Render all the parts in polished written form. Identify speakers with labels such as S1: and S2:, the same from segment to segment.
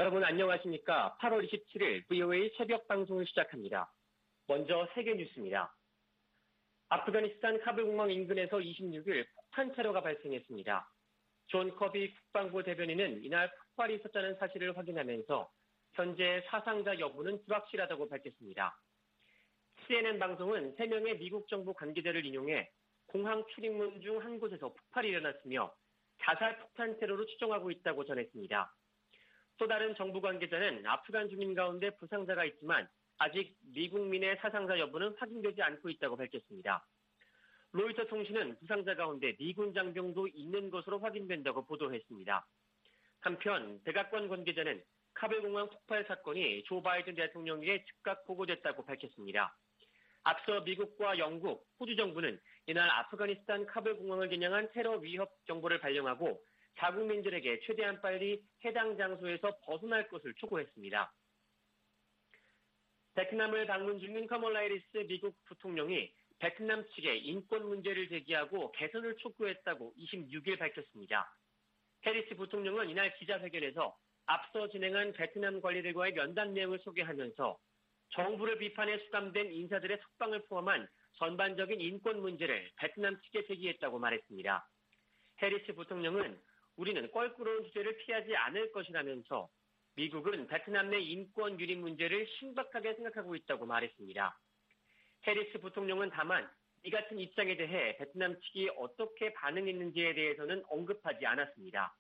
S1: 여러분 안녕하십니까? 8월 27일 VOA 새벽 방송을 시작합니다. 먼저 세계 뉴스입니다. 아프가니스탄 카불 공항 인근에서 26일 폭탄 테러가 발생했습니다. 존 커비 국방부 대변인은 이날 폭발이 있었다는 사실을 확인하면서 현재 사상자 여부는 불확실하다고 밝혔습니다. CNN 방송은 3명의 미국 정부 관계자를 인용해 공항 출입문 중 한 곳에서 폭발이 일어났으며 자살 폭탄 테러로 추정하고 있다고 전했습니다. 또 다른 정부 관계자는 아프간 주민 가운데 부상자가 있지만 아직 미국민의 사상자 여부는 확인되지 않고 있다고 밝혔습니다. 로이터 통신은 부상자 가운데 미군 장병도 있는 것으로 확인된다고 보도했습니다. 한편 백악관 관계자는 카불 공항 폭발 사건이 조 바이든 대통령에게 즉각 보고됐다고 밝혔습니다. 앞서 미국과 영국, 호주 정부는 이날 아프가니스탄 카불 공항을 겨냥한 테러 위협 정보를 발령하고 자국민들에게 최대한 빨리 해당 장소에서 벗어날 것을 촉구했습니다. 베트남을 방문 중인 카멀라 해리스 미국 부통령이 베트남 측에 인권 문제를 제기하고 개선을 촉구했다고 26일 밝혔습니다. 해리스 부통령은 이날 기자회견에서 앞서 진행한 베트남 관리들과의 면담 내용을 소개하면서 정부를 비판해 수감된 인사들의 석방을 포함한 전반적인 인권 문제를 베트남 측에 제기했다고 말했습니다. 해리스 부통령은 우리는 껄끄러운 주제를 피하지 않을 것이라면서 미국은 베트남 내 인권 유린 문제를 심각하게 생각하고 있다고 말했습니다. 해리스 부통령은 다만 이 같은 입장에 대해 베트남 측이 어떻게 반응했는지에 대해서는 언급하지 않았습니다.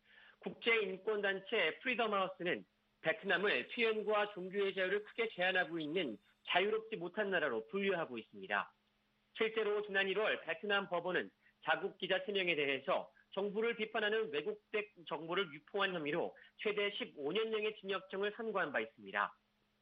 S1: 국제인권단체 프리덤 하우스는 베트남을 표현과 종교의 자유를 크게 제한하고 있는 자유롭지 못한 나라로 분류하고 있습니다. 실제로 지난 1월 베트남 법원은 자국 기자 3명에 대해서 정부를 비판하는 왜곡된 정보를 유포한 혐의로 최대 15년형의 징역형을 선고한 바 있습니다.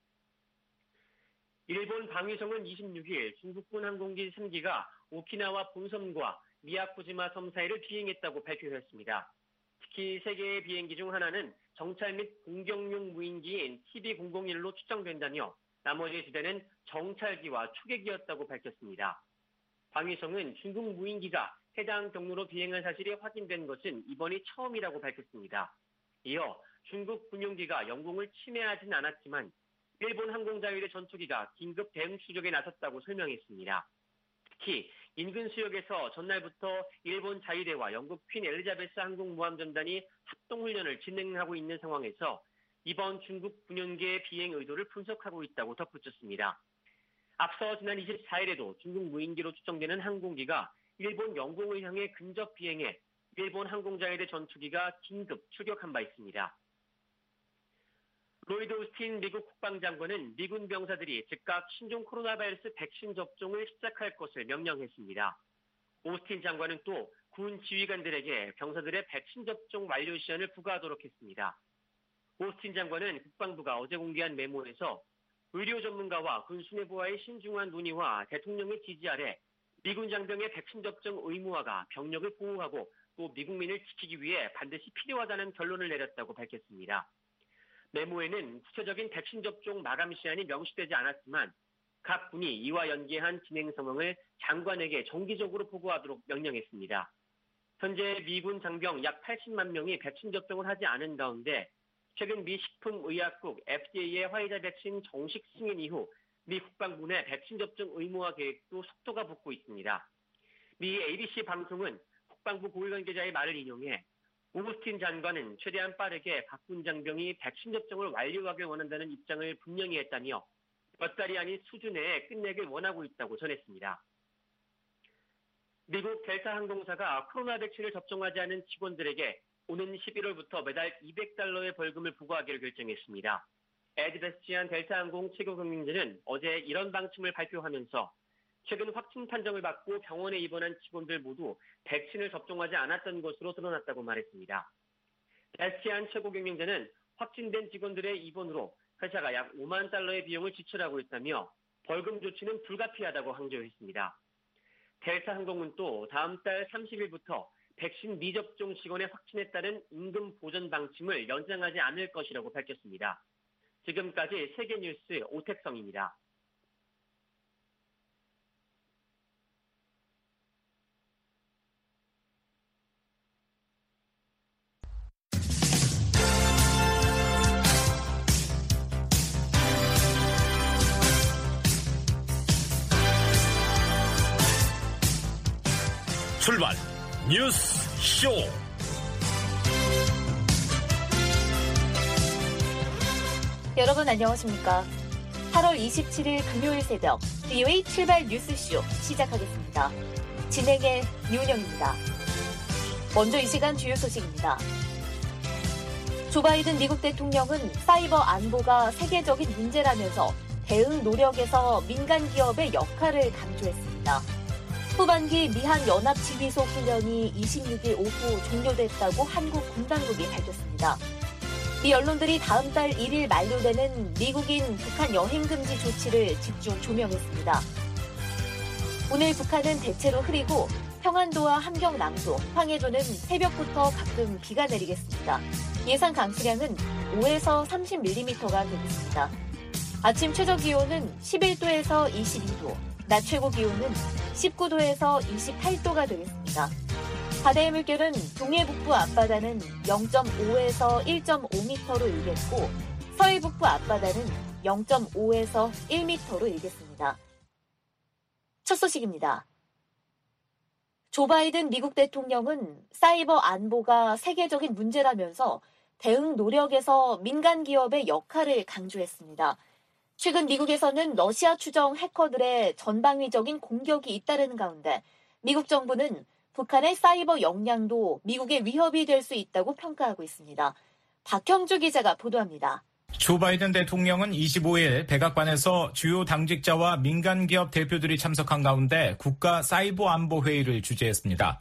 S1: 일본 방위성은 26일 중국군 항공기 3기가 오키나와 본섬과 미야코지마 섬 사이를 비행했다고 발표했습니다. 특히 3개의 비행기 중 하나는 정찰 및 공격용 무인기인 TB001로 추정된다며 나머지 2대는 정찰기와 초계기였다고 밝혔습니다. 방위성은 중국 무인기가 해당 경로로 비행한 사실이 확인된 것은 이번이 처음이라고 밝혔습니다. 이어 중국 군용기가 영공을 침해하진 않았지만 일본 항공자위대 전투기가 긴급 대응 추적에 나섰다고 설명했습니다. 특히 인근 수역에서 전날부터 일본 자위대와 영국 퀸 엘리자베스 항공모함전단이 합동훈련을 진행하고 있는 상황에서 이번 중국 군용기의 비행 의도를 분석하고 있다고 덧붙였습니다. 앞서 지난 24일에도 중국 무인기로 추정되는 항공기가 일본 영공을 향해 근접 비행해 일본 항공자위대 전투기가 긴급 출격한 바 있습니다. 로이드 오스틴 미국 국방장관은 미군 병사들이 즉각 신종 코로나 바이러스 백신 접종을 시작할 것을 명령했습니다. 오스틴 장관은 또 군 지휘관들에게 병사들의 백신 접종 완료 시한을 부과하도록 했습니다. 오스틴 장관은 국방부가 어제 공개한 메모에서 의료 전문가와 군 수뇌부와의 신중한 논의와 대통령의 지지 아래 미군 장병의 백신 접종 의무화가 병력을 보호하고 또 미국민을 지키기 위해 반드시 필요하다는 결론을 내렸다고 밝혔습니다. 메모에는 구체적인 백신 접종 마감 시한이 명시되지 않았지만 각 군이 이와 연계한 진행 상황을 장관에게 정기적으로 보고하도록 명령했습니다. 현재 미군 장병 약 80만 명이 백신 접종을 하지 않은 가운데 최근 미 식품의약국 FDA의 화이자 백신 정식 승인 이후 미 국방부 내 백신 접종 의무화 계획도 속도가 붙고 있습니다. 미 ABC 방송은 국방부 고위 관계자의 말을 인용해 오스틴 장관은 최대한 빠르게 박군 장병이 백신 접종을 완료하길 원한다는 입장을 분명히 했다며 몇 달이 아닌 수준 내에 끝내길 원하고 있다고 전했습니다. 미국 델타 항공사가 코로나 백신을 접종하지 않은 직원들에게 오는 11월부터 매달 $200의 벌금을 부과하기로 결정했습니다. 에드 베스티안 델타 항공 최고 경영진은 어제 이런 방침을 발표하면서 최근 확진 판정을 받고 병원에 입원한 직원들 모두 백신을 접종하지 않았던 것으로 드러났다고 말했습니다. 베스티안 최고 경영자는 확진된 직원들의 입원으로 회사가 약 $5만 비용을 지출하고 있다며 벌금 조치는 불가피하다고 강조했습니다. 델타 항공은 또 다음 달 30일부터 백신 미접종 직원의 확진에 따른 임금 보전 방침을 연장하지 않을 것이라고 밝혔습니다. 지금까지 세계뉴스 오택성입니다.
S2: 출발 뉴스 쇼.
S3: 여러분 안녕하십니까? 8월 27일 금요일 새벽 VOA 출발 뉴스쇼 시작하겠습니다. 진행의 이은영입니다. 먼저 이 시간 주요 소식입니다. 조 바이든 미국 대통령은 사이버 안보가 세계적인 문제라면서 대응 노력에서 민간 기업의 역할을 강조했습니다. 후반기 미한 연합지휘소 훈련이 26일 오후 종료됐다고 한국 군당국이 밝혔습니다. 미 언론들이 다음 달 1일 만료되는 미국인 북한 여행금지 조치를 집중 조명했습니다. 오늘 북한은 대체로 흐리고 평안도와 함경남도, 황해도는 새벽부터 가끔 비가 내리겠습니다. 예상 강수량은 5에서 30mm가 되겠습니다. 아침 최저기온은 11도에서 22도, 낮 최고기온은 19도에서 28도가 되겠습니다. 바다의 물결은 동해 북부 앞바다는 0.5에서 1.5m로 일겠고 서해 북부 앞바다는 0.5에서 1m로 일겠습니다. 첫 소식입니다. 조 바이든 미국 대통령은 사이버 안보가 세계적인 문제라면서 대응 노력에서 민간 기업의 역할을 강조했습니다. 최근 미국에서는 러시아 추정 해커들의 전방위적인 공격이 잇따르는 가운데 미국 정부는 북한의 사이버 역량도 미국의 위협이 될 수 있다고 평가하고 있습니다. 박형주 기자가 보도합니다.
S4: 조 바이든 대통령은 25일 백악관에서 주요 당직자와 민간 기업 대표들이 참석한 가운데 국가 사이버 안보 회의를 주재했습니다.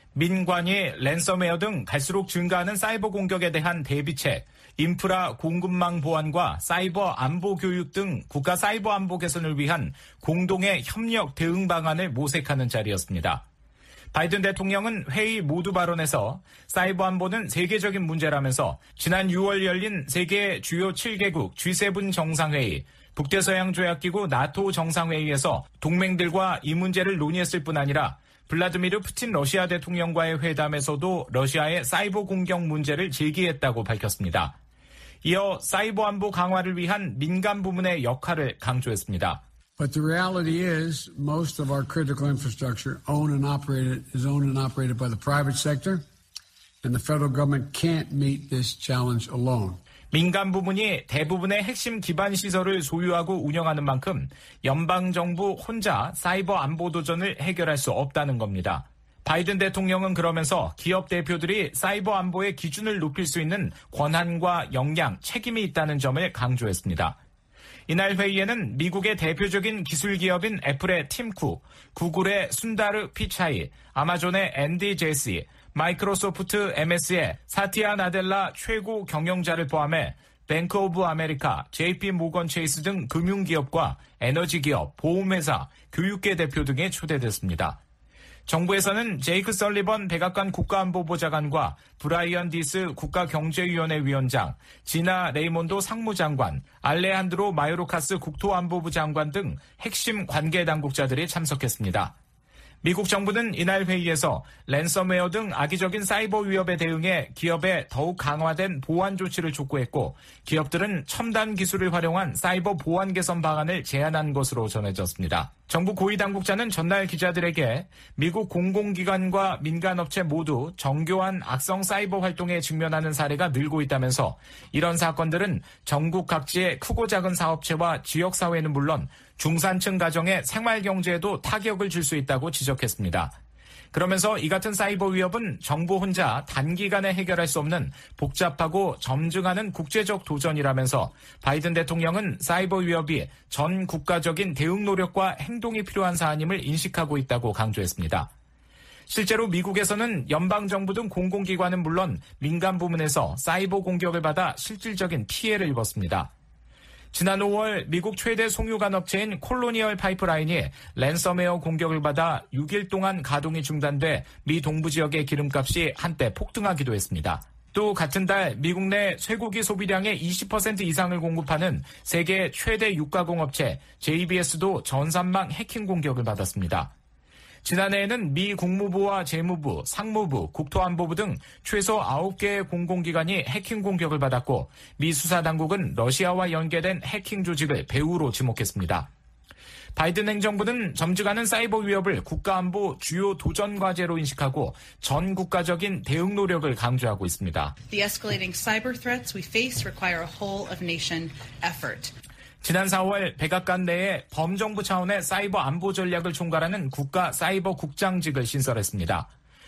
S4: 민관이 랜섬웨어 등 갈수록 증가하는 사이버 공격에 대한 대비책, 인프라 공급망 보안과 사이버 안보 교육 등 국가 사이버 안보 개선을 위한 공동의 협력 대응 방안을 모색하는 자리였습니다. 바이든 대통령은 회의 모두 발언에서 사이버 안보는 세계적인 문제라면서 지난 6월 열린 세계 주요 7개국 G7 정상회의, 북대서양조약기구 나토 정상회의에서 동맹들과 이 문제를 논의했을 뿐 아니라 블라디미르 푸틴 러시아 대통령과의 회담에서도 러시아의 사이버 공격 문제를 제기했다고 밝혔습니다. 이어 사이버 안보 강화를 위한 민간 부문의 역할을 강조했습니다.
S5: But the reality is most of our critical infrastructure is owned and operated by the private sector, and the federal government can't meet this challenge alone.
S4: 민간 부문이 대부분의 핵심 기반 시설을 소유하고 운영하는 만큼 연방정부 혼자 사이버 안보 도전을 해결할 수 없다는 겁니다. 바이든 대통령은 그러면서 기업 대표들이 사이버 안보의 기준을 높일 수 있는 권한과 역량, 책임이 있다는 점을 강조했습니다. 이날 회의에는 미국의 대표적인 기술 기업인 애플의 팀 쿡, 구글의 순다르 피차이, 아마존의 앤디 제시, 마이크로소프트 MS의 사티아 나델라 최고 경영자를 포함해 뱅크 오브 아메리카, JP 모건 체이스 등 금융기업과 에너지기업, 보험회사, 교육계 대표 등이 초대됐습니다. 정부에서는 제이크 설리번 백악관 국가안보보좌관과 브라이언 디스 국가경제위원회 위원장, 지나 레이몬도 상무장관, 알레한드로 마요르카스 국토안보부 장관 등 핵심 관계당국자들이 참석했습니다. 미국 정부는 이날 회의에서 랜섬웨어 등 악의적인 사이버 위협에 대응해 기업에 더욱 강화된 보안 조치를 촉구했고 기업들은 첨단 기술을 활용한 사이버 보안 개선 방안을 제안한 것으로 전해졌습니다. 정부 고위 당국자는 전날 기자들에게 미국 공공기관과 민간업체 모두 정교한 악성 사이버 활동에 직면하는 사례가 늘고 있다면서 이런 사건들은 전국 각지의 크고 작은 사업체와 지역사회는 물론 중산층 가정의 생활경제에도 타격을 줄 수 있다고 지적했습니다. 그러면서 이 같은 사이버 위협은 정부 혼자 단기간에 해결할 수 없는 복잡하고 점증하는 국제적 도전이라면서 바이든 대통령은 사이버 위협이 전 국가적인 대응 노력과 행동이 필요한 사안임을 인식하고 있다고 강조했습니다. 실제로 미국에서는 연방정부 등 공공기관은 물론 민간 부문에서 사이버 공격을 받아 실질적인 피해를 입었습니다. 지난 5월 미국 최대 송유관 업체인 콜로니얼 파이프라인이 랜섬웨어 공격을 받아 6일 동안 가동이 중단돼 미 동부 지역의 기름값이 한때 폭등하기도 했습니다. 또 같은 달 미국 내 쇠고기 소비량의 20% 이상을 공급하는 세계 최대 육가공업체 JBS도 전산망 해킹 공격을 받았습니다. 지난해에는 미 국무부와 재무부, 상무부, 국토안보부 등 최소 9개의 공공기관이 해킹 공격을 받았고 미 수사당국은 러시아와 연계된 해킹 조직을 배후로 지목했습니다. 바이든 행정부는 점증하는 사이버 위협을 국가안보 주요 도전 과제로 인식하고 전 국가적인 대응 노력을 강조하고 있습니다.
S6: The escalating cyber threats we face require a whole of nation effort.
S4: 지난 4월 백악관 내에 범정부 차원의 사이버 안보 전략을 총괄하는 국가 사이버 국장직을 신설했습니다.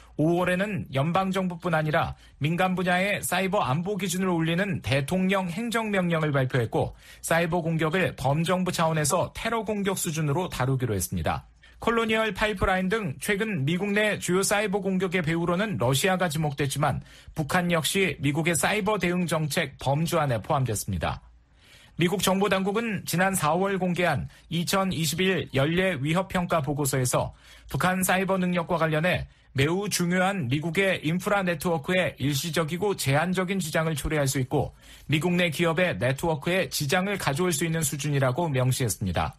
S4: 5월에는 연방정부뿐 아니라 민간 분야의 사이버 안보 기준을 올리는 대통령 행정명령을 발표했고 사이버 공격을 범정부 차원에서 테러 공격 수준으로 다루기로 했습니다. 콜로니얼 파이프라인 등 최근 미국 내 주요 사이버 공격의 배후로는 러시아가 지목됐지만 북한 역시 미국의 사이버 대응 정책 범주 안에 포함됐습니다. 미국 정보당국은 지난 4월 공개한 2021 연례 위협평가 보고서에서 북한 사이버 능력과 관련해 매우 중요한 미국의 인프라 네트워크에 일시적이고 제한적인 지장을 초래할 수 있고 미국 내 기업의 네트워크에 지장을 가져올 수 있는 수준이라고 명시했습니다.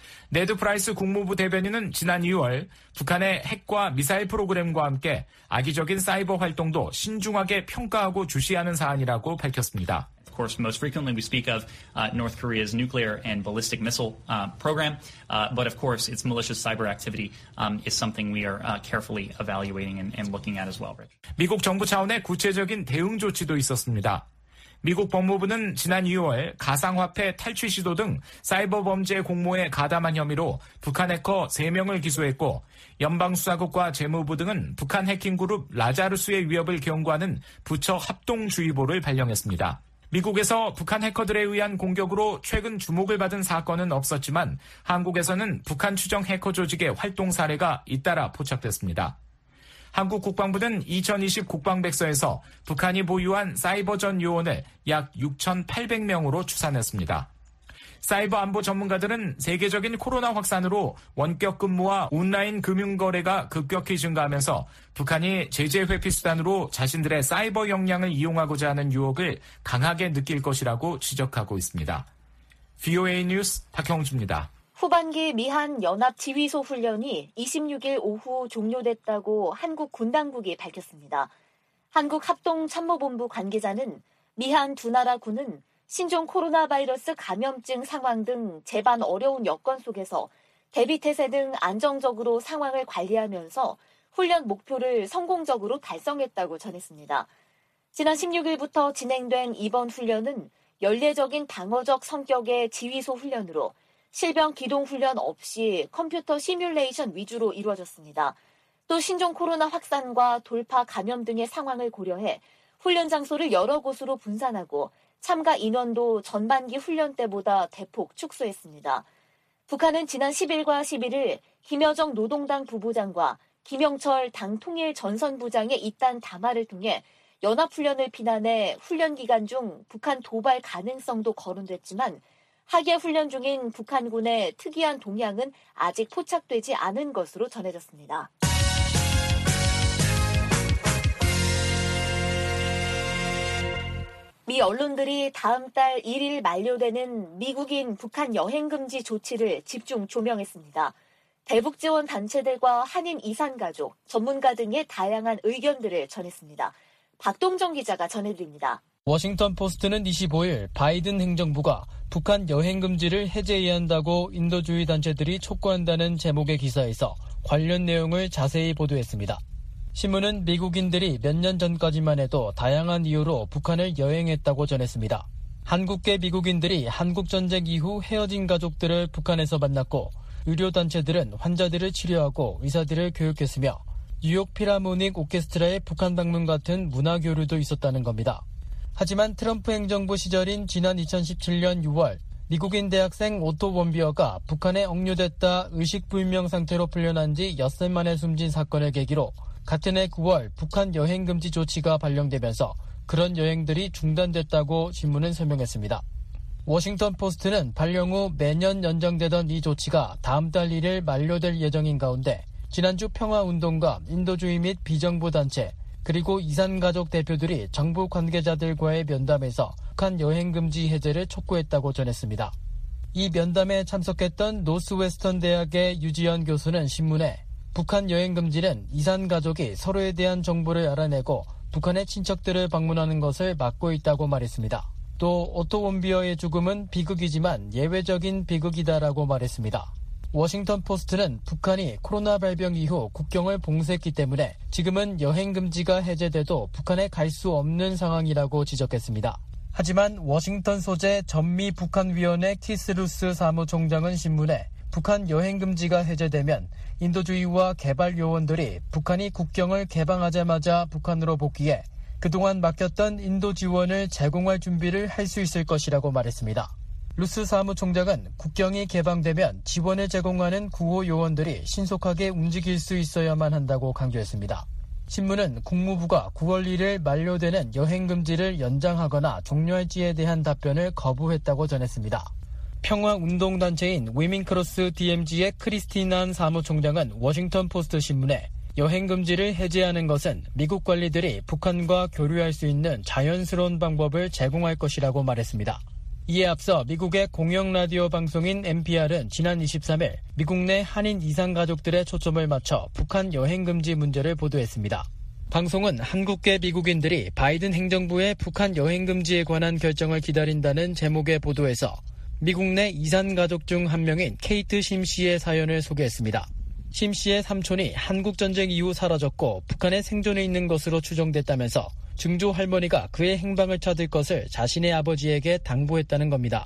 S4: 네드 프라이스 국무부 대변인은 지난 2월 북한의 핵과 미사일 프로그램과 함께 악의적인 사이버 활동도 신중하게 평가하고 주시하는 사안이라고 밝혔습니다.
S7: Of course, most frequently we speak of North Korea's nuclear and ballistic missile program, but of course its malicious cyber activity is something we are carefully evaluating and looking at as well, Rich.
S4: 미국 정부 차원의 구체적인 대응 조치도 있었습니다. 미국 법무부는 지난 2월 가상화폐 탈취 시도 등 사이버 범죄 공모에 가담한 혐의로 북한 해커 3명을 기소했고 연방수사국과 재무부 등은 북한 해킹그룹 라자루스의 위협을 경고하는 부처 합동주의보를 발령했습니다. 미국에서 북한 해커들에 의한 공격으로 최근 주목을 받은 사건은 없었지만 한국에서는 북한 추정 해커 조직의 활동 사례가 잇따라 포착됐습니다. 한국 국방부는 2020 국방백서에서 북한이 보유한 사이버전 요원을 약 6,800명으로 추산했습니다. 사이버 안보 전문가들은 세계적인 코로나 확산으로 원격 근무와 온라인 금융거래가 급격히 증가하면서 북한이 제재 회피 수단으로 자신들의 사이버 역량을 이용하고자 하는 유혹을 강하게 느낄 것이라고 지적하고 있습니다. VOA 뉴스 박형주입니다.
S3: 후반기 미한 연합지휘소 훈련이 26일 오후 종료됐다고 한국 군당국이 밝혔습니다. 한국합동참모본부 관계자는 미한 두 나라 군은 신종 코로나 바이러스 감염증 상황 등 재반 어려운 여건 속에서 대비태세 등 안정적으로 상황을 관리하면서 훈련 목표를 성공적으로 달성했다고 전했습니다. 지난 16일부터 진행된 이번 훈련은 연례적인 방어적 성격의 지휘소 훈련으로 실병 기동 훈련 없이 컴퓨터 시뮬레이션 위주로 이루어졌습니다. 또 신종 코로나 확산과 돌파 감염 등의 상황을 고려해 훈련 장소를 여러 곳으로 분산하고 참가 인원도 전반기 훈련 때보다 대폭 축소했습니다. 북한은 지난 10일과 11일 김여정 노동당 부부장과 김영철 당 통일 전선부장의 이딴 담화를 통해 연합훈련을 비난해 훈련 기간 중 북한 도발 가능성도 거론됐지만 하계 훈련 중인 북한군의 특이한 동향은 아직 포착되지 않은 것으로 전해졌습니다. 미 언론들이 다음 달 1일 만료되는 미국인 북한 여행금지 조치를 집중 조명했습니다. 대북 지원 단체들과 한인 이산가족, 전문가 등의 다양한 의견들을 전했습니다. 박동정 기자가 전해드립니다.
S8: 워싱턴 포스트는 25일 바이든 행정부가 북한 여행금지를 해제해야 한다고 인도주의 단체들이 촉구한다는 제목의 기사에서 관련 내용을 자세히 보도했습니다. 신문은 미국인들이 몇 년 전까지만 해도 다양한 이유로 북한을 여행했다고 전했습니다. 한국계 미국인들이 한국전쟁 이후 헤어진 가족들을 북한에서 만났고 의료단체들은 환자들을 치료하고 의사들을 교육했으며 뉴욕 필하모닉 오케스트라의 북한 방문 같은 문화교류도 있었다는 겁니다. 하지만 트럼프 행정부 시절인 지난 2017년 6월 미국인 대학생 오토 원비어가 북한에 억류됐다 의식불명 상태로 풀려난 지 엿새 만에 숨진 사건을 계기로 같은 해 9월 북한 여행금지 조치가 발령되면서 그런 여행들이 중단됐다고 신문은 설명했습니다. 워싱턴 포스트는 발령 후 매년 연장되던 이 조치가 다음 달 1일 만료될 예정인 가운데 지난주 평화운동가 인도주의 및 비정부 단체 그리고 이산가족 대표들이 정부 관계자들과의 면담에서 북한 여행금지 해제를 촉구했다고 전했습니다. 이 면담에 참석했던 노스웨스턴 대학의 유지연 교수는 신문에 북한 여행금지는 이산가족이 서로에 대한 정보를 알아내고 북한의 친척들을 방문하는 것을 막고 있다고 말했습니다. 또 오토 원비어의 죽음은 비극이지만 예외적인 비극이다라고 말했습니다. 워싱턴 포스트는 북한이 코로나 발병 이후 국경을 봉쇄했기 때문에 지금은 여행 금지가 해제돼도 북한에 갈 수 없는 상황이라고 지적했습니다. 하지만 워싱턴 소재 전미 북한위원회 키스 루스 사무총장은 신문에 북한 여행 금지가 해제되면 인도주의와 개발 요원들이 북한이 국경을 개방하자마자 북한으로 복귀해 그동안 맡겼던 인도 지원을 제공할 준비를 할 수 있을 것이라고 말했습니다. 루스 사무총장은 국경이 개방되면 지원을 제공하는 구호 요원들이 신속하게 움직일 수 있어야만 한다고 강조했습니다. 신문은 국무부가 9월 1일 만료되는 여행금지를 연장하거나 종료할지에 대한 답변을 거부했다고 전했습니다. 평화운동단체인 위민크로스 DMZ의 크리스티난 사무총장은 워싱턴 포스트 신문에 여행금지를 해제하는 것은 미국 관리들이 북한과 교류할 수 있는 자연스러운 방법을 제공할 것이라고 말했습니다. 이에 앞서 미국의 공영라디오 방송인 NPR은 지난 23일 미국 내 한인 이산 가족들의 초점을 맞춰 북한 여행금지 문제를 보도했습니다. 방송은 한국계 미국인들이 바이든 행정부의 북한 여행금지에 관한 결정을 기다린다는 제목의 보도에서 미국 내 이산 가족 중 한 명인 케이트 심 씨의 사연을 소개했습니다. 심 씨의 삼촌이 한국전쟁 이후 사라졌고 북한에 생존해 있는 것으로 추정됐다면서 증조 할머니가 그의 행방을 찾을 것을 자신의 아버지에게 당부했다는 겁니다.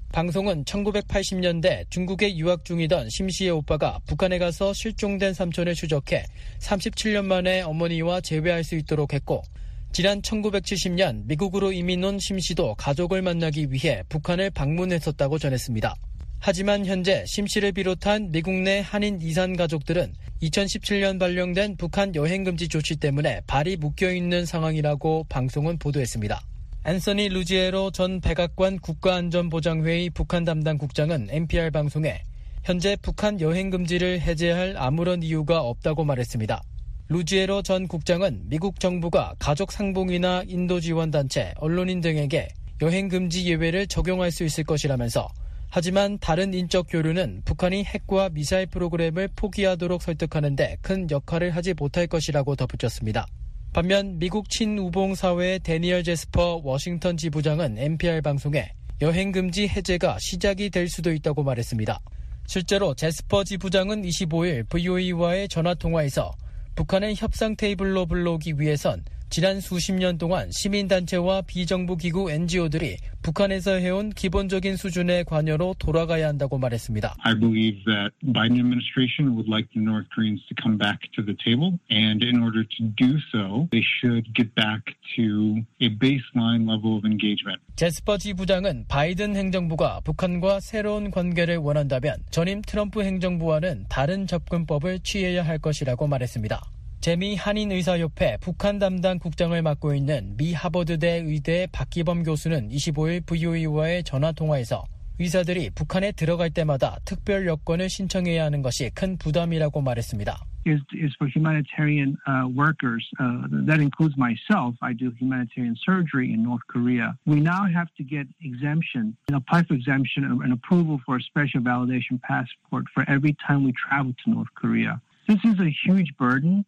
S8: 방송은 1980년대 중국에 유학 중이던 심 씨의 오빠가 북한에 가서 실종된 삼촌을 추적해 37년 만에 어머니와 재회할 수 있도록 했고 지난 1970년 미국으로 이민 온 심 씨도 가족을 만나기 위해 북한을 방문했었다고 전했습니다. 하지만 현재 심 씨를 비롯한 미국 내 한인 이산 가족들은 2017년 발령된 북한 여행금지 조치 때문에 발이 묶여있는 상황이라고 방송은 보도했습니다. 앤서니 루지에로 전 백악관 국가안전보장회의 북한 담당 국장은 NPR 방송에 현재 북한 여행금지를 해제할 아무런 이유가 없다고 말했습니다. 루지에로 전 국장은 미국 정부가 가족 상봉이나 인도 지원단체, 언론인 등에게 여행금지 예외를 적용할 수 있을 것이라면서 하지만 다른 인적 교류는 북한이 핵과 미사일 프로그램을 포기하도록 설득하는 데 큰 역할을 하지 못할 것이라고 덧붙였습니다. 반면 미국 친우봉 사회의 데니얼 제스퍼 워싱턴 지부장은 NPR 방송에 여행금지 해제가 시작이 될 수도 있다고 말했습니다. 실제로 제스퍼 지부장은 25일 VOA와의 전화통화에서 북한의 협상 테이블로 불러오기 위해선 지난 수십 년 동안 시민단체와 비정부기구 NGO들이 북한에서 해온 기본적인 수준의 관여로 돌아가야 한다고 말했습니다.
S9: I believe that Biden administration would like the North Koreans to come back to the table, and in order to do so, they should get back to a baseline level of engagement.
S8: 제스퍼 지부장은 바이든 행정부가 북한과 새로운 관계를 원한다면 전임 트럼프 행정부와는 다른 접근법을 취해야 할 것이라고 말했습니다. 재미 한인의사협회 북한 담당 국장을 맡고 있는 미 하버드대 의대의 박기범 교수는 25일 VOA와의 전화통화에서 의사들이 북한에 들어갈 때마다 특별 여권을 신청해야 하는 것이 큰 부담이라고 말했습니다.
S10: is for humanitarian workers. That includes myself. I do humanitarian surgery in North Korea. We now have to get exemption and apply for exemption and approval for a special validation passport for every time we travel to North Korea. This is a huge burden.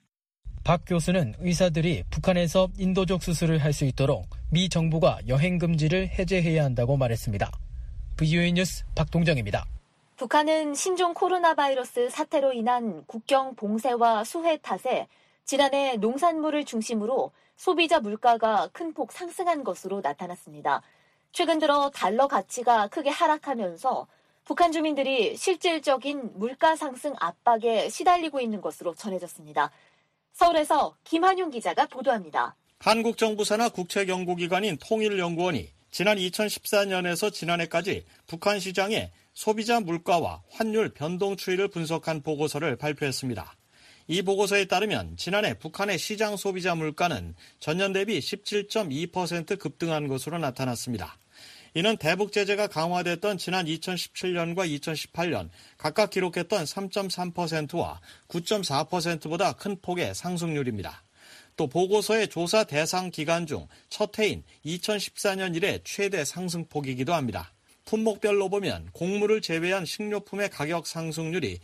S8: 박 교수는 의사들이 북한에서 인도적 수술을 할 수 있도록 미 정부가 여행 금지를 해제해야 한다고 말했습니다. VOA 뉴스 박동정입니다.
S3: 북한은 신종 코로나 바이러스 사태로 인한 국경 봉쇄와 수해 탓에 지난해 농산물을 중심으로 소비자 물가가 큰 폭 상승한 것으로 나타났습니다. 최근 들어 달러 가치가 크게 하락하면서 북한 주민들이 실질적인 물가 상승 압박에 시달리고 있는 것으로 전해졌습니다. 서울에서 김한용 기자가 보도합니다.
S11: 한국 정부 산하 국책연구기관인 통일연구원이 지난 2014년에서 지난해까지 북한 시장의 소비자 물가와 환율 변동 추이를 분석한 보고서를 발표했습니다. 이 보고서에 따르면 지난해 북한의 시장 소비자 물가는 전년 대비 17.2% 급등한 것으로 나타났습니다. 이는 대북 제재가 강화됐던 지난 2017년과 2018년 각각 기록했던 3.3%와 9.4%보다 큰 폭의 상승률입니다. 또 보고서의 조사 대상 기간 중 첫 해인 2014년 이래 최대 상승폭이기도 합니다. 품목별로 보면 곡물을 제외한 식료품의 가격 상승률이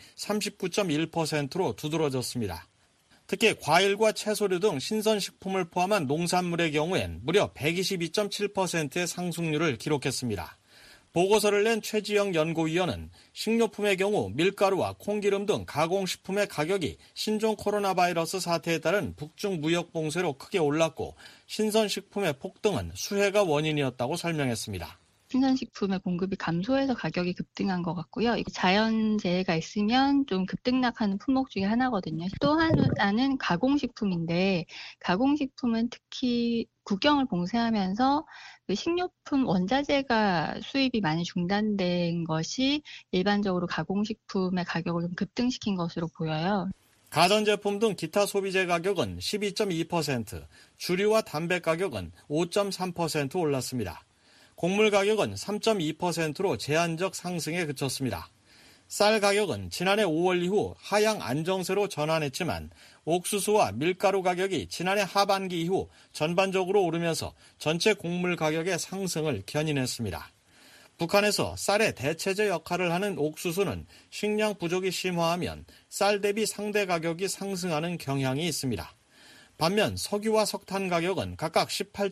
S11: 39.1%로 두드러졌습니다. 특히 과일과 채소류 등 신선식품을 포함한 농산물의 경우엔 무려 122.7%의 상승률을 기록했습니다. 보고서를 낸 최지영 연구위원은 식료품의 경우 밀가루와 콩기름 등 가공식품의 가격이 신종 코로나 바이러스 사태에 따른 북중 무역 봉쇄로 크게 올랐고 신선식품의 폭등은 수해가 원인이었다고 설명했습니다.
S12: 신선식품의 공급이 감소해서 가격이 급등한 것 같고요. 자연재해가 있으면 좀 급등락하는 품목 중에 하나거든요. 또 하나는 가공식품인데 가공식품은 특히 국경을 봉쇄하면서 식료품 원자재가 수입이 많이 중단된 것이 일반적으로 가공식품의 가격을 좀 급등시킨 것으로 보여요.
S11: 가전제품 등 기타 소비재 가격은 12.2%, 주류와 담배 가격은 5.3% 올랐습니다. 곡물 가격은 3.2%로 제한적 상승에 그쳤습니다. 쌀 가격은 지난해 5월 이후 하향 안정세로 전환했지만 옥수수와 밀가루 가격이 지난해 하반기 이후 전반적으로 오르면서 전체 곡물 가격의 상승을 견인했습니다. 북한에서 쌀의 대체제 역할을 하는 옥수수는 식량 부족이 심화하면 쌀 대비 상대 가격이 상승하는 경향이 있습니다. 반면 석유와 석탄 가격은 각각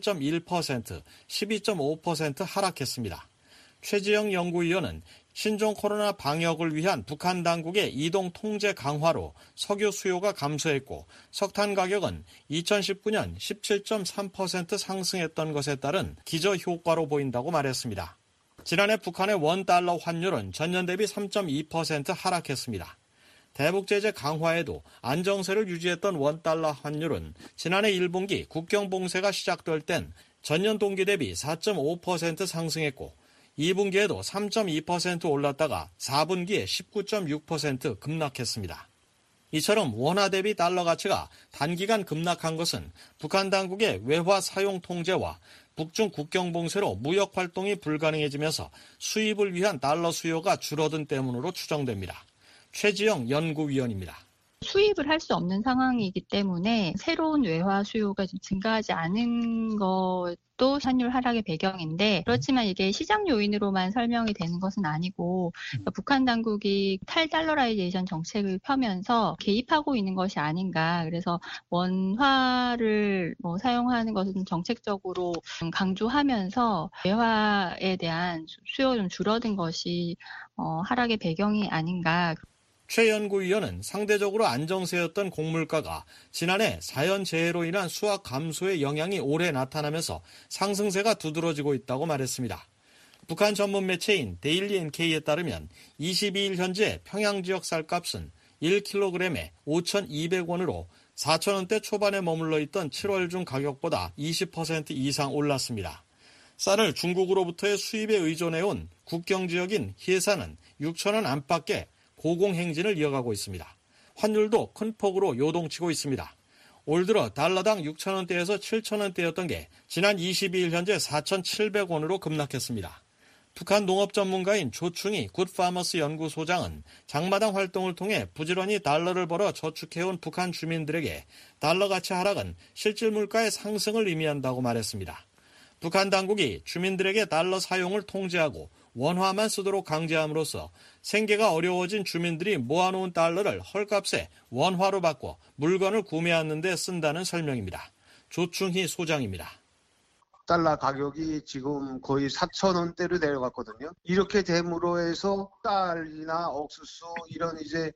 S11: 18.1%, 12.5% 하락했습니다. 최지영 연구위원은 신종 코로나 방역을 위한 북한 당국의 이동 통제 강화로 석유 수요가 감소했고 석탄 가격은 2019년 17.3% 상승했던 것에 따른 기저효과로 보인다고 말했습니다. 지난해 북한의 원달러 환율은 전년 대비 3.2% 하락했습니다. 대북제재 강화에도 안정세를 유지했던 원달러 환율은 지난해 1분기 국경 봉쇄가 시작될 땐 전년 동기 대비 4.5% 상승했고 2분기에도 3.2% 올랐다가 4분기에 19.6% 급락했습니다. 이처럼 원화 대비 달러 가치가 단기간 급락한 것은 북한 당국의 외화 사용 통제와 북중 국경 봉쇄로 무역 활동이 불가능해지면서 수입을 위한 달러 수요가 줄어든 때문으로 추정됩니다. 최지영 연구위원입니다.
S12: 수입을 할 수 없는 상황이기 때문에 새로운 외화 수요가 증가하지 않은 것도 환율 하락의 배경인데 그렇지만 이게 시장 요인으로만 설명이 되는 것은 아니고 북한 당국이 탈달러라이제이션 정책을 펴면서 개입하고 있는 것이 아닌가. 그래서 원화를 사용하는 것은 정책적으로 강조하면서 외화에 대한 수요가 좀 줄어든 것이 하락의 배경이 아닌가.
S11: 최 연구위원은 상대적으로 안정세였던 곡물가가 지난해 자연재해로 인한 수확 감소의 영향이 올해 나타나면서 상승세가 두드러지고 있다고 말했습니다. 북한 전문 매체인 데일리 NK에 따르면 22일 현재 평양 지역 쌀값은 1kg에 5,200원으로 4,000원대 초반에 머물러 있던 7월 중 가격보다 20% 이상 올랐습니다. 쌀을 중국으로부터의 수입에 의존해온 국경 지역인 해산은 6,000원 안팎의 고공행진을 이어가고 있습니다. 환율도 큰 폭으로 요동치고 있습니다. 올 들어 달러당 6,000원대에서 7,000원대였던 게 지난 22일 현재 4,700원으로 급락했습니다. 북한 농업 전문가인 조충희 굿파머스 연구소장은 장마당 활동을 통해 부지런히 달러를 벌어 저축해온 북한 주민들에게 달러 가치 하락은 실질 물가의 상승을 의미한다고 말했습니다. 북한 당국이 주민들에게 달러 사용을 통제하고 원화만 쓰도록 강제함으로써 생계가 어려워진 주민들이 모아놓은 달러를 헐값에 원화로 바꿔 물건을 구매하는 데 쓴다는 설명입니다. 조충희 소장입니다.
S13: 달러 가격이 지금 거의 4,000원대로 내려갔거든요. 이렇게 됨으로 해서 쌀이나 옥수수 이런 이제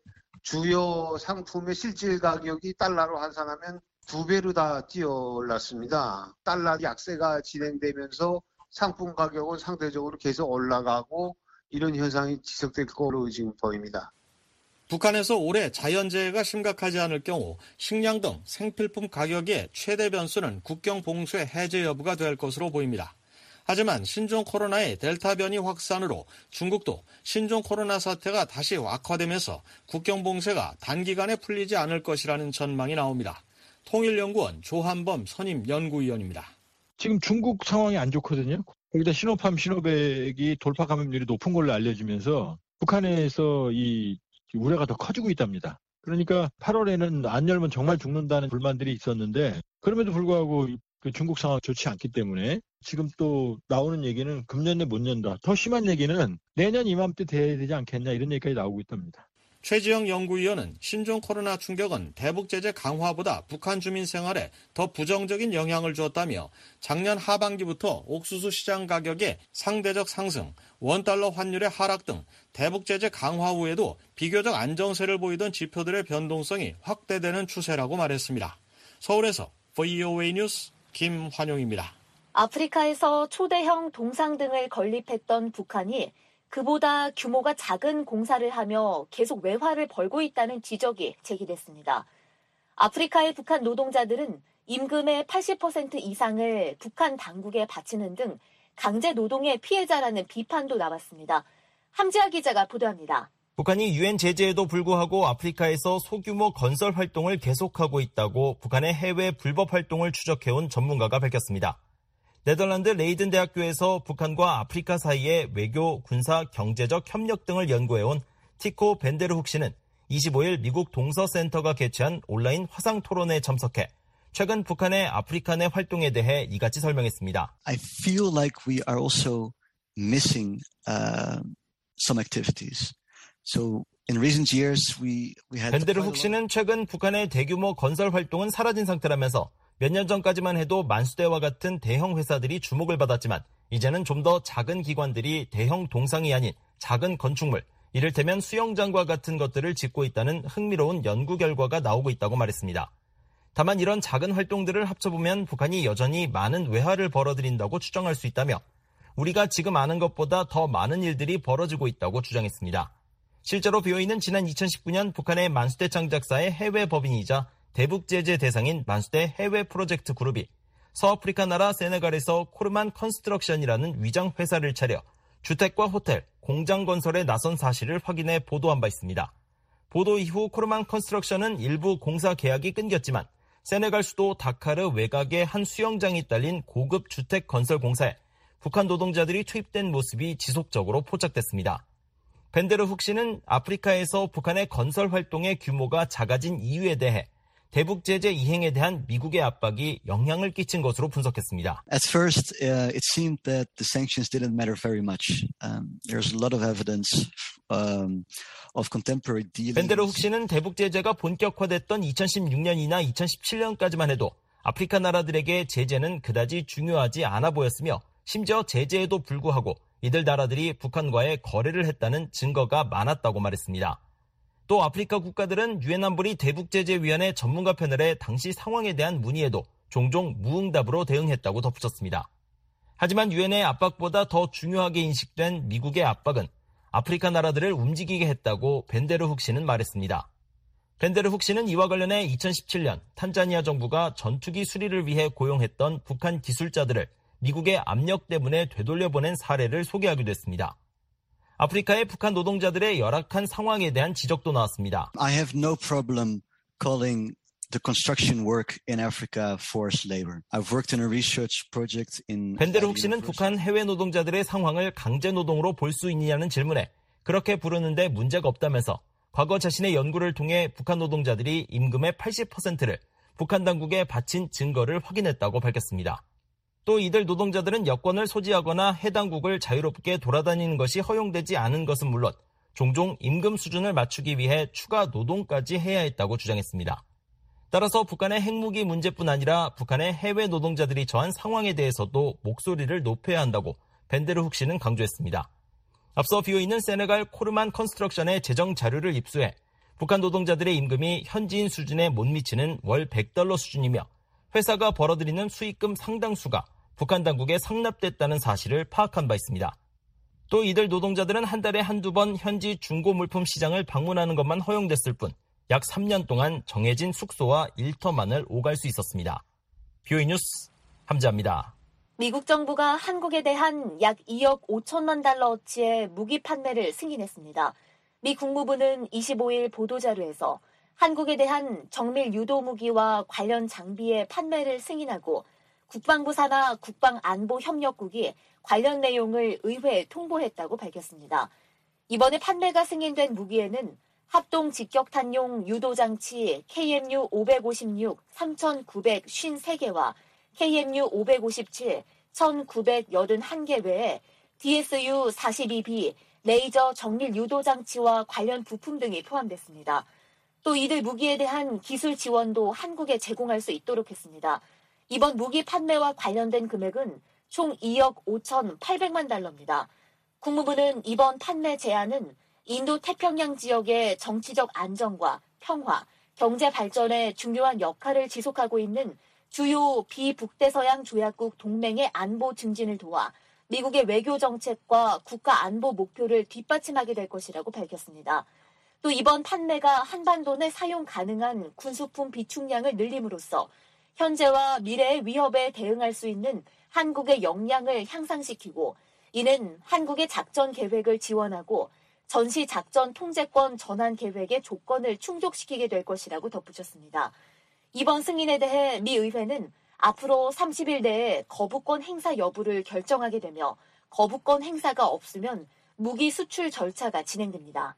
S13: 주요 상품의 실질 가격이 달러로 환산하면 2배로 다 뛰어올랐습니다. 달러 약세가 진행되면서 상품 가격은 상대적으로 계속 올라가고 이런 현상이 지속될 거로 지금 보입니다.
S11: 북한에서 올해 자연재해가 심각하지 않을 경우 식량 등 생필품 가격의 최대 변수는 국경 봉쇄 해제 여부가 될 것으로 보입니다. 하지만 신종 코로나의 델타 변이 확산으로 중국도 신종 코로나 사태가 다시 악화되면서 국경 봉쇄가 단기간에 풀리지 않을 것이라는 전망이 나옵니다. 통일연구원 조한범 선임 연구위원입니다.
S14: 지금 중국 상황이 안 좋거든요. 거기다 시노팜, 시노백이 돌파 감염률이 높은 걸로 알려지면서 북한에서 이 우려가 더 커지고 있답니다. 그러니까 8월에는 안 열면 정말 죽는다는 불만들이 있었는데 그럼에도 불구하고 중국 상황이 좋지 않기 때문에 지금 또 나오는 얘기는 금년에 못 연다. 더 심한 얘기는 내년 이맘때 돼야 되지 않겠냐 이런 얘기까지 나오고 있답니다.
S11: 최지영 연구위원은 신종 코로나 충격은 대북 제재 강화보다 북한 주민 생활에 더 부정적인 영향을 주었다며 작년 하반기부터 옥수수 시장 가격의 상대적 상승, 원달러 환율의 하락 등 대북 제재 강화 후에도 비교적 안정세를 보이던 지표들의 변동성이 확대되는 추세라고 말했습니다. 서울에서 VOA 뉴스 김환용입니다.
S3: 아프리카에서 초대형 동상 등을 건립했던 북한이 그보다 규모가 작은 공사를 하며 계속 외화를 벌고 있다는 지적이 제기됐습니다. 아프리카의 북한 노동자들은 임금의 80% 이상을 북한 당국에 바치는 등 강제 노동의 피해자라는 비판도 나왔습니다. 함지아 기자가 보도합니다.
S15: 북한이 유엔 제재에도 불구하고 아프리카에서 소규모 건설 활동을 계속하고 있다고 북한의 해외 불법 활동을 추적해온 전문가가 밝혔습니다. 네덜란드 레이든 대학교에서 북한과 아프리카 사이의 외교, 군사, 경제적 협력 등을 연구해온 티코 벤데르훅 씨는 25일 미국 동서센터가 개최한 온라인 화상 토론에 참석해 최근 북한의 아프리카 내 활동에 대해 이같이 설명했습니다.
S16: I feel like we are also missing some activities. So in recent years we had
S15: 벤데르훅 씨는 최근 북한의 대규모 건설 활동은 사라진 상태라면서 몇 년 전까지만 해도 만수대와 같은 대형 회사들이 주목을 받았지만 이제는 좀 더 작은 기관들이 대형 동상이 아닌 작은 건축물, 이를테면 수영장과 같은 것들을 짓고 있다는 흥미로운 연구 결과가 나오고 있다고 말했습니다. 다만 이런 작은 활동들을 합쳐보면 북한이 여전히 많은 외화를 벌어들인다고 추정할 수 있다며 우리가 지금 아는 것보다 더 많은 일들이 벌어지고 있다고 주장했습니다. 실제로 BOE는 지난 2019년 북한의 만수대 창작사의 해외 법인이자 대북 제재 대상인 만수대 해외 프로젝트 그룹이 서아프리카 나라 세네갈에서 코르만 컨스트럭션이라는 위장 회사를 차려 주택과 호텔, 공장 건설에 나선 사실을 확인해 보도한 바 있습니다. 보도 이후 코르만 컨스트럭션은 일부 공사 계약이 끊겼지만 세네갈 수도 다카르 외곽의 한 수영장이 딸린 고급 주택 건설 공사에 북한 노동자들이 투입된 모습이 지속적으로 포착됐습니다. 벤데르훅 씨는 아프리카에서 북한의 건설 활동의 규모가 작아진 이유에 대해 대북 제재 이행에 대한 미국의 압박이 영향을 끼친 것으로 분석했습니다.
S16: At first, it seemed that the sanctions didn't matter very much. There's a lot of evidence of contemporary dealings.
S15: 벤데르훅 씨는 대북 제재가 본격화됐던 2016년이나 2017년까지만 해도 아프리카 나라들에게 제재는 그다지 중요하지 않아 보였으며 심지어 제재에도 불구하고 이들 나라들이 북한과의 거래를 했다는 증거가 많았다고 말했습니다. 또 아프리카 국가들은 유엔 안보리 대북제재위원회 전문가 패널의 당시 상황에 대한 문의에도 종종 무응답으로 대응했다고 덧붙였습니다. 하지만 유엔의 압박보다 더 중요하게 인식된 미국의 압박은 아프리카 나라들을 움직이게 했다고 벤데르훅 씨는 말했습니다. 벤데르훅 씨는 이와 관련해 2017년 탄자니아 정부가 전투기 수리를 위해 고용했던 북한 기술자들을 미국의 압력 때문에 되돌려보낸 사례를 소개하기도 했습니다. 아프리카의 북한 노동자들의 열악한 상황에 대한 지적도 나왔습니다.
S16: I have no problem calling the construction work in Africa forced labor. I've worked in a research project in
S15: 벤데르훅 씨는 북한 해외 노동자들의 상황을 강제 노동으로 볼 수 있느냐는 질문에 그렇게 부르는데 문제가 없다면서 과거 자신의 연구를 통해 북한 노동자들이 임금의 80%를 북한 당국에 바친 증거를 확인했다고 밝혔습니다. 또 이들 노동자들은 여권을 소지하거나 해당국을 자유롭게 돌아다니는 것이 허용되지 않은 것은 물론 종종 임금 수준을 맞추기 위해 추가 노동까지 해야 했다고 주장했습니다. 따라서 북한의 핵무기 문제뿐 아니라 북한의 해외 노동자들이 처한 상황에 대해서도 목소리를 높여야 한다고 벤데르훅 씨는 강조했습니다. 앞서 BOE는 세네갈 코르만 컨스트럭션의 재정 자료를 입수해 북한 노동자들의 임금이 현지인 수준에 못 미치는 월 $100 수준이며 회사가 벌어들이는 수익금 상당수가 북한 당국에 상납됐다는 사실을 파악한 바 있습니다. 또 이들 노동자들은 한 달에 한두 번 현지 중고 물품 시장을 방문하는 것만 허용됐을 뿐 약 3년 동안 정해진 숙소와 일터만을 오갈 수 있었습니다. BOE 뉴스 함지아입니다.
S3: 미국 정부가 한국에 대한 약 2억 5천만 달러어치의 무기 판매를 승인했습니다. 미 국무부는 25일 보도자료에서 한국에 대한 정밀 유도 무기와 관련 장비의 판매를 승인하고 국방부 산하 국방안보협력국이 관련 내용을 의회에 통보했다고 밝혔습니다. 이번에 판매가 승인된 무기에는 합동 직격탄용 유도장치 KMU-556 3,953개와 KMU-557 1,981개 외에 DSU-42B 레이저 정밀 유도 장치와 관련 부품 등이 포함됐습니다. 또 이들 무기에 대한 기술 지원도 한국에 제공할 수 있도록 했습니다. 이번 무기 판매와 관련된 금액은 총 2억 5,800만 달러입니다. 국무부는 이번 판매 제안은 인도 태평양 지역의 정치적 안정과 평화, 경제 발전에 중요한 역할을 지속하고 있는 주요 비북대서양 조약국 동맹의 안보 증진을 도와 미국의 외교 정책과 국가 안보 목표를 뒷받침하게 될 것이라고 밝혔습니다. 또 이번 판매가 한반도 내 사용 가능한 군수품 비축량을 늘림으로써 현재와 미래의 위협에 대응할 수 있는 한국의 역량을 향상시키고 이는 한국의 작전 계획을 지원하고 전시 작전 통제권 전환 계획의 조건을 충족시키게 될 것이라고 덧붙였습니다. 이번 승인에 대해 미 의회는 앞으로 30일 내에 거부권 행사 여부를 결정하게 되며 거부권 행사가 없으면 무기 수출 절차가 진행됩니다.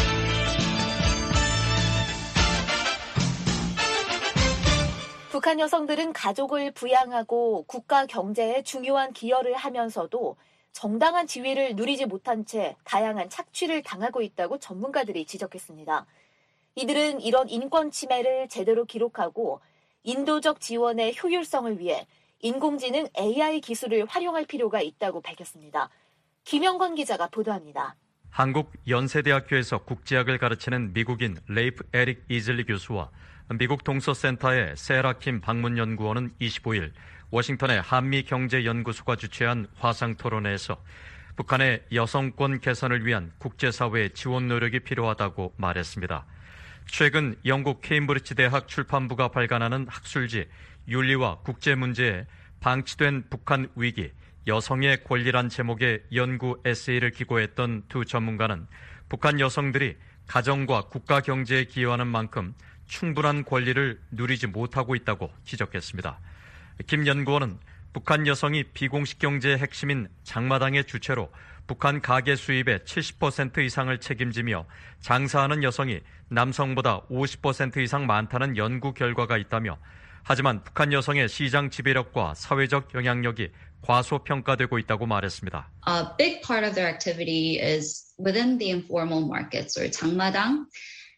S3: 북한 여성들은 가족을 부양하고 국가 경제에 중요한 기여를 하면서도 정당한 지위를 누리지 못한 채 다양한 착취를 당하고 있다고 전문가들이 지적했습니다. 이들은 이런 인권 침해를 제대로 기록하고 인도적 지원의 효율성을 위해 인공지능 AI 기술을 활용할 필요가 있다고 밝혔습니다. 김영건 기자가 보도합니다.
S17: 한국 연세대학교에서 국제학을 가르치는 미국인 레이프 에릭 이즐리 교수와 미국 동서센터의 세라킴 방문연구원은 25일 워싱턴의 한미경제연구소가 주최한 화상토론회에서 북한의 여성권 개선을 위한 국제사회의 지원 노력이 필요하다고 말했습니다. 최근 영국 케임브리지 대학 출판부가 발간하는 학술지 윤리와 국제문제에 방치된 북한 위기, 여성의 권리란 제목의 연구 에세이를 기고했던 두 전문가는 북한 여성들이 가정과 국가 경제에 기여하는 만큼 충분한 권리를 누리지 못하고 있다고 지적했습니다. 김 연구원은 북한 여성이 비공식 경제의 핵심인 장마당의 주체로 북한 가계 수입의 70% 이상을 책임지며 장사하는 여성이 남성보다 50% 이상 많다는 연구 결과가 있다며 하지만 북한 여성의 시장 지배력과 사회적 영향력이 과소평가되고 있다고 말했습니다.
S18: A big part of their activity is within the informal markets or 장마당.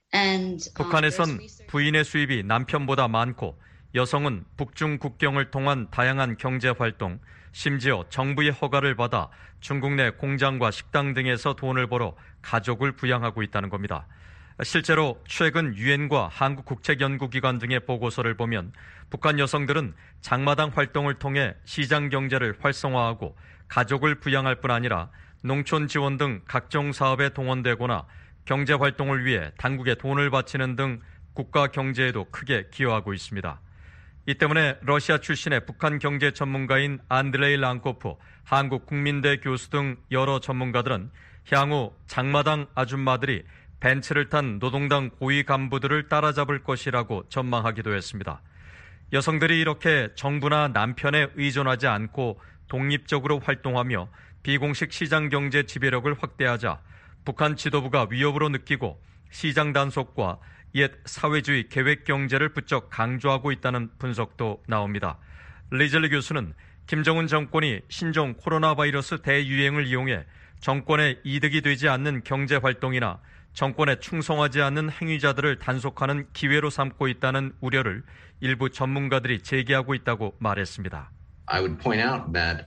S17: 북한에선 부인의 수입이 남편보다 많고 여성은 북중 국경을 통한 다양한 경제활동, 심지어 정부의 허가를 받아 중국 내 공장과 식당 등에서 돈을 벌어 가족을 부양하고 있다는 겁니다. 실제로 최근 유엔과 한국국책연구기관 등의 보고서를 보면 북한 여성들은 장마당 활동을 통해 시장 경제를 활성화하고 가족을 부양할 뿐 아니라 농촌 지원 등 각종 사업에 동원되거나 경제활동을 위해 당국에 돈을 바치는 등 국가 경제에도 크게 기여하고 있습니다. 이 때문에 러시아 출신의 북한 경제 전문가인 안드레이 랑코프 한국국민대 교수 등 여러 전문가들은 향후 장마당 아줌마들이 벤츠를 탄 노동당 고위 간부들을 따라잡을 것이라고 전망하기도 했습니다. 여성들이 이렇게 정부나 남편에 의존하지 않고 독립적으로 활동하며 비공식 시장 경제 지배력을 확대하자 북한 지도부가 위협으로 느끼고 시장 단속과 옛 사회주의 계획 경제를 부쩍 강조하고 있다는 분석도 나옵니다. 리즐리 교수는 김정은 정권이 신종 코로나 바이러스 대유행을 이용해 정권에 이득이 되지 않는 경제 활동이나 정권에 충성하지 않는 행위자들을 단속하는 기회로 삼고 있다는 우려를 일부 전문가들이 제기하고 있다고 말했습니다.
S19: I would point out that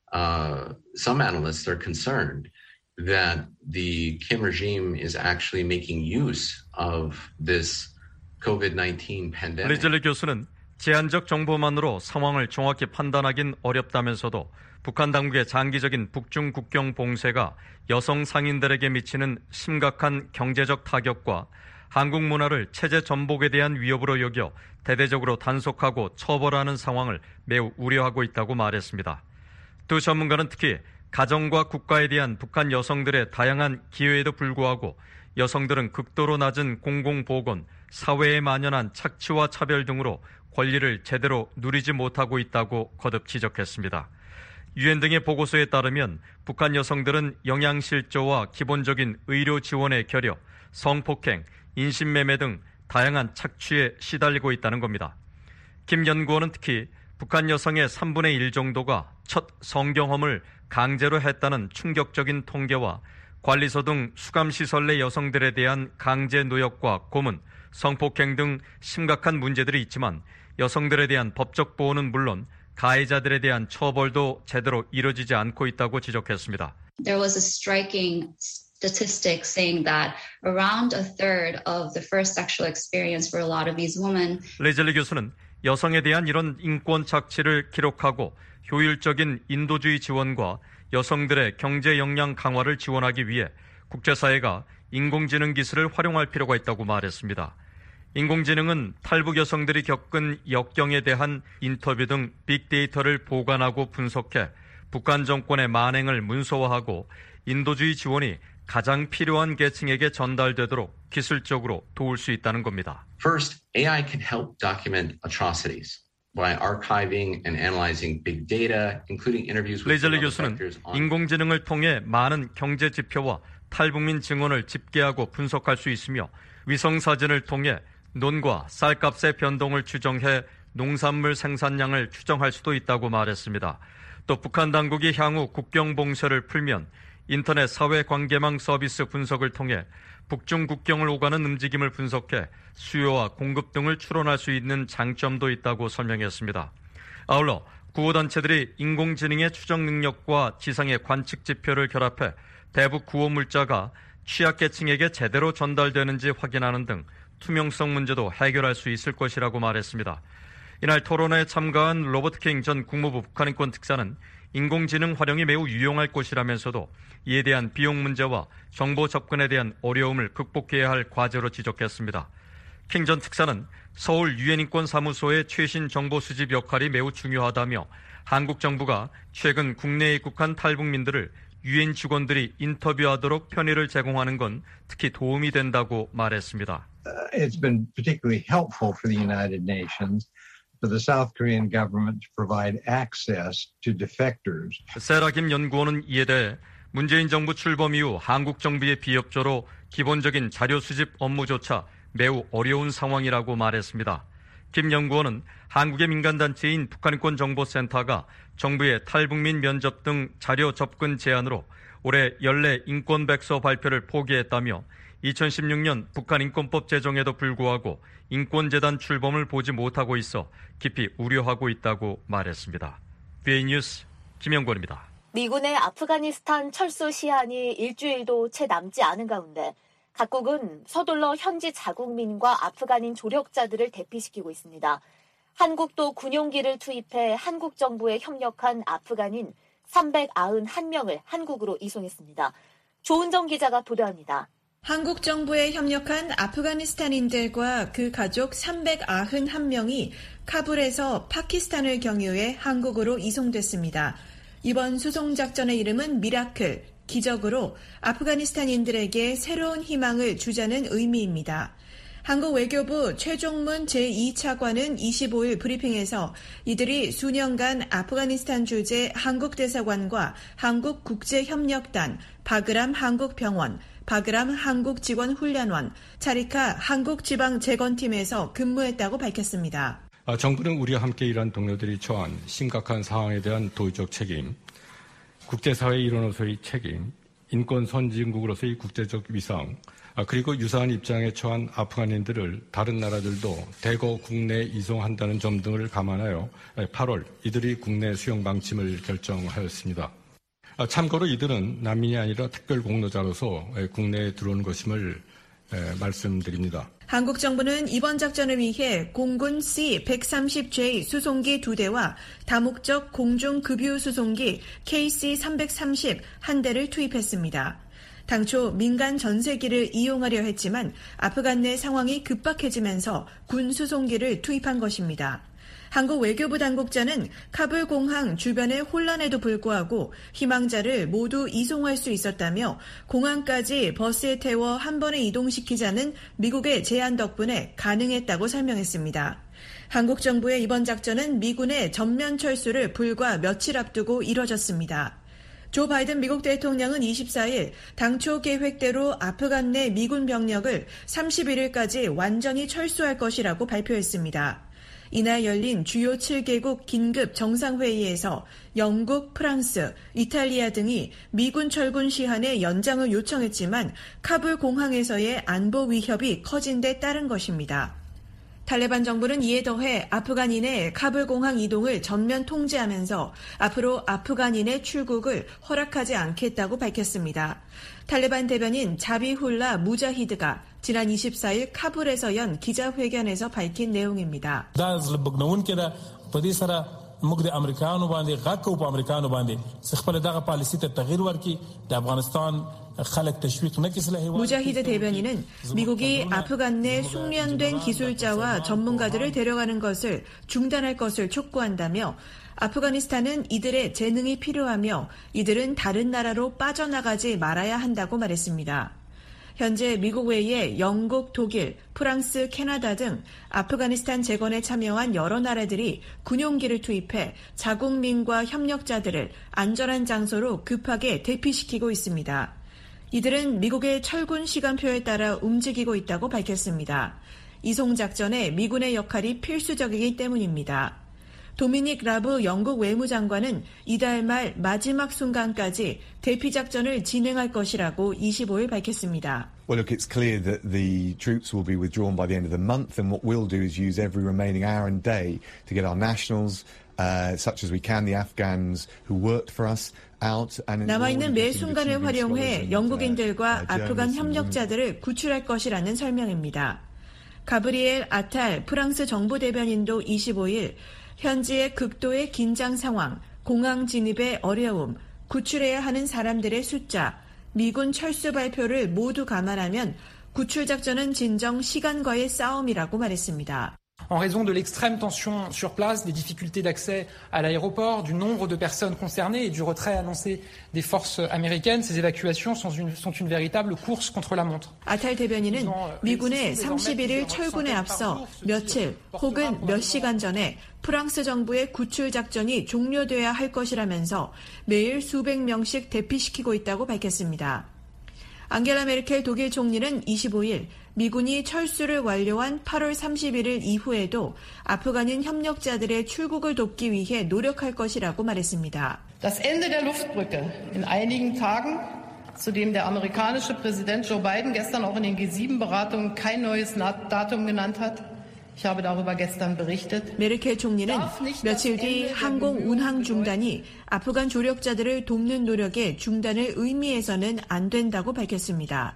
S19: some analysts are concerned that the Kim regime is actually making use of this COVID-19 pandemic.
S17: 리즐리 교수는 제한적 정보만으로 상황을 정확히 판단하긴 어렵다면서도 북한 당국의 장기적인 북중 국경 봉쇄가 여성 상인들에게 미치는 심각한 경제적 타격과 한국 문화를 체제 전복에 대한 위협으로 여겨 대대적으로 단속하고 처벌하는 상황을 매우 우려하고 있다고 말했습니다. 두 전문가는 특히 가정과 국가에 대한 북한 여성들의 다양한 기여에도 불구하고 여성들은 극도로 낮은 공공보건, 사회에 만연한 착취와 차별 등으로 권리를 제대로 누리지 못하고 있다고 거듭 지적했습니다. 유엔 등의 보고서에 따르면 북한 여성들은 영양실조와 기본적인 의료 지원에 결여, 성폭행, 인신매매 등 다양한 착취에 시달리고 있다는 겁니다. 김 연구원은 특히 북한 여성의 3분의 1 정도가 첫 성경험을 강제로 했다는 충격적인 통계와 관리소 등 수감시설 내 여성들에 대한 강제 노역과 고문, 성폭행 등 심각한 문제들이 있지만 여성들에 대한 법적 보호는 물론 가해자들에 대한 처벌도 제대로 이뤄지지 않고 있다고 지적했습니다.
S18: There was a striking statistic saying that around a third of the first sexual experience for a lot of these women.
S17: 레즐리 교수는 여성에 대한 이런 인권 착취를 기록하고 효율적인 인도주의 지원과 여성들의 경제 역량 강화를 지원하기 위해 국제사회가 인공지능 기술을 활용할 필요가 있다고 말했습니다. 인공지능은 탈북 여성들이 겪은 역경에 대한 인터뷰 등 빅데이터를 보관하고 분석해 북한 정권의 만행을 문서화하고 인도주의 지원이 가장 필요한 계층에게 전달되도록 기술적으로 도울 수 있다는 겁니다.
S19: First, AI can help document atrocities by archiving and analyzing big data, including interviews with
S17: 레즐리 교수는 인공지능을 통해 많은 경제 지표와 탈북민 증언을 집계하고 분석할 수 있으며 위성 사진을 통해 논과 쌀값의 변동을 추정해 농산물 생산량을 추정할 수도 있다고 말했습니다. 또 북한 당국이 향후 국경 봉쇄를 풀면 인터넷 사회관계망 서비스 분석을 통해 북중 국경을 오가는 움직임을 분석해 수요와 공급 등을 추론할 수 있는 장점도 있다고 설명했습니다. 아울러 구호단체들이 인공지능의 추정 능력과 지상의 관측 지표를 결합해 대북 구호 물자가 취약계층에게 제대로 전달되는지 확인하는 등 투명성 문제도 해결할 수 있을 것이라고 말했습니다. 이날 토론회에 참가한 로버트 킹 전 국무부 북한인권 특사는 인공지능 활용이 매우 유용할 것이라면서도 이에 대한 비용 문제와 정보 접근에 대한 어려움을 극복해야 할 과제로 지적했습니다. 킹 전 특사는 서울 유엔인권사무소의 최신 정보 수집 역할이 매우 중요하다며 한국 정부가 최근 국내에 입국한 탈북민들을 유엔 직원들이 인터뷰하도록 편의를 제공하는 건 특히 도움이 된다고 말했습니다.
S20: It's been particularly helpful for the United Nations for the South Korean government to provide access to defectors.
S17: 세라 김 연구원은 이에 대해 문재인 정부 출범 이후 한국 정부의 비협조로 기본적인 자료 수집 업무조차 매우 어려운 상황이라고 말했습니다. 김 연구원은 한국의 민간단체인 북한인권정보센터가 정부의 탈북민 면접 등 자료 접근 제한으로 올해 연례 인권백서 발표를 포기했다며 2016년 북한인권법 제정에도 불구하고 인권재단 출범을 보지 못하고 있어 깊이 우려하고 있다고 말했습니다. BA 뉴스 김영권입니다.
S3: 미군의 아프가니스탄 철수 시한이 일주일도 채 남지 않은 가운데 각국은 서둘러 현지 자국민과 아프가닌 조력자들을 대피시키고 있습니다. 한국도 군용기를 투입해 한국 정부에 협력한 아프가닌 391명을 한국으로 이송했습니다. 조은정 기자가 보도합니다.
S21: 한국 정부에 협력한 아프가니스탄인들과 그 가족 391명이 카불에서 파키스탄을 경유해 한국으로 이송됐습니다. 이번 수송작전의 이름은 미라클, 기적으로 아프가니스탄인들에게 새로운 희망을 주자는 의미입니다. 한국 외교부 최종문 제2차관은 25일 브리핑에서 이들이 수년간 아프가니스탄 주재 한국대사관과 한국국제협력단, 바그람 한국병원, 바그람 한국직원훈련원, 차리카 한국지방재건팀에서 근무했다고 밝혔습니다.
S22: 정부는 우리와 함께 일한 동료들이 처한 심각한 상황에 대한 도의적 책임, 국제사회의 일원으로서의 책임, 인권 선진국으로서의 국제적 위상, 그리고 유사한 입장에 처한 아프간인들을 다른 나라들도 대거 국내에 이송한다는 점 등을 감안하여 8월 이들이 국내 수용 방침을 결정하였습니다. 참고로 이들은 난민이 아니라 특별 공로자로서 국내에 들어온 것임을 말씀드립니다.
S21: 한국 정부는 이번 작전을 위해 공군 C-130J 수송기 2대와 다목적 공중급유 수송기 KC-330 1대를 투입했습니다. 당초 민간 전세기를 이용하려 했지만 아프간 내 상황이 급박해지면서 군 수송기를 투입한 것입니다. 한국 외교부 당국자는 카불 공항 주변의 혼란에도 불구하고 희망자를 모두 이송할 수 있었다며 공항까지 버스에 태워 한 번에 이동시키자는 미국의 제안 덕분에 가능했다고 설명했습니다. 한국 정부의 이번 작전은 미군의 전면 철수를 불과 며칠 앞두고 이뤄졌습니다. 조 바이든 미국 대통령은 24일 당초 계획대로 아프간 내 미군 병력을 31일까지 완전히 철수할 것이라고 발표했습니다. 이날 열린 주요 7개국 긴급 정상회의에서 영국, 프랑스, 이탈리아 등이 미군 철군 시한의 연장을 요청했지만 카불 공항에서의 안보 위협이 커진 데 따른 것입니다. 탈레반 정부는 이에 더해 아프간인의 카불 공항 이동을 전면 통제하면서 앞으로 아프간인의 출국을 허락하지 않겠다고 밝혔습니다. 탈레반 대변인 자비훌라 무자히드가 지난 24일 카불에서 연 기자회견에서 밝힌 내용입니다. 무자히드 대변인은 미국이 아프간 내 숙련된 기술자와 전문가들을 데려가는 것을 중단할 것을 촉구한다며 아프가니스탄은 이들의 재능이 필요하며 이들은 다른 나라로 빠져나가지 말아야 한다고 말했습니다. 현재 미국 외에 영국, 독일, 프랑스, 캐나다 등 아프가니스탄 재건에 참여한 여러 나라들이 군용기를 투입해 자국민과 협력자들을 안전한 장소로 급하게 대피시키고 있습니다. 이들은 미국의 철군 시간표에 따라 움직이고 있다고 밝혔습니다. 이송작전에 미군의 역할이 필수적이기 때문입니다. 도미닉 라브 영국 외무장관은 이달 말 마지막 순간까지 대피작전을 진행할 것이라고 25일 밝혔습니다.
S1: Well, look, it's clear that the troops will be withdrawn by the end of the month, and what we'll do is use every remaining hour and day to get our nationals, such as we can, the Afghans who worked for us, out. 남아있는 매 순간을 활용해 영국인들과 아프간 협력자들을 구출할 것이라는 설명입니다. 가브리엘 아탈 프랑스 정부 대변인도 25일 현지의 극도의 긴장 상황, 공항 진입의 어려움, 구출해야 하는 사람들의 숫자, 미군 철수 발표를 모두 감안하면 구출 작전은 진정 시간과의 싸움이라고 말했습니다.
S2: En raison de l'extrême tension sur place, des difficultés d'accès à l'aéroport, du nombre de personnes concernées et du retrait annoncé des forces américaines, ces évacuations sont une véritable course contre la montre.
S21: 아탈 대변인은 미군의 31일 철군에 앞서 며칠 혹은 몇 시간 전에 프랑스 정부의 구출 작전이 종료돼야 할 것이라면서 매일 수백 명씩 대피시키고 있다고 밝혔습니다. 앙겔라 메르켈 독일 총리는 25일 미군이 철수를 완료한 8월 31일 이후에도 아프간인 협력자들의 출국을 돕기 위해 노력할 것이라고 말했습니다.
S23: Das Ende der Luftbrücke in einigen Tagen, zu dem der amerikanische Präsident Joe Biden gestern auch in den G7-Beratungen kein neues Datum genannt hat. Ich habe darüber gestern berichtet.
S21: 메르켈 총리는 며칠 뒤 항공 운항 중단이 아프간 조력자들을 돕는 노력의 중단을 의미해서는 안 된다고 밝혔습니다.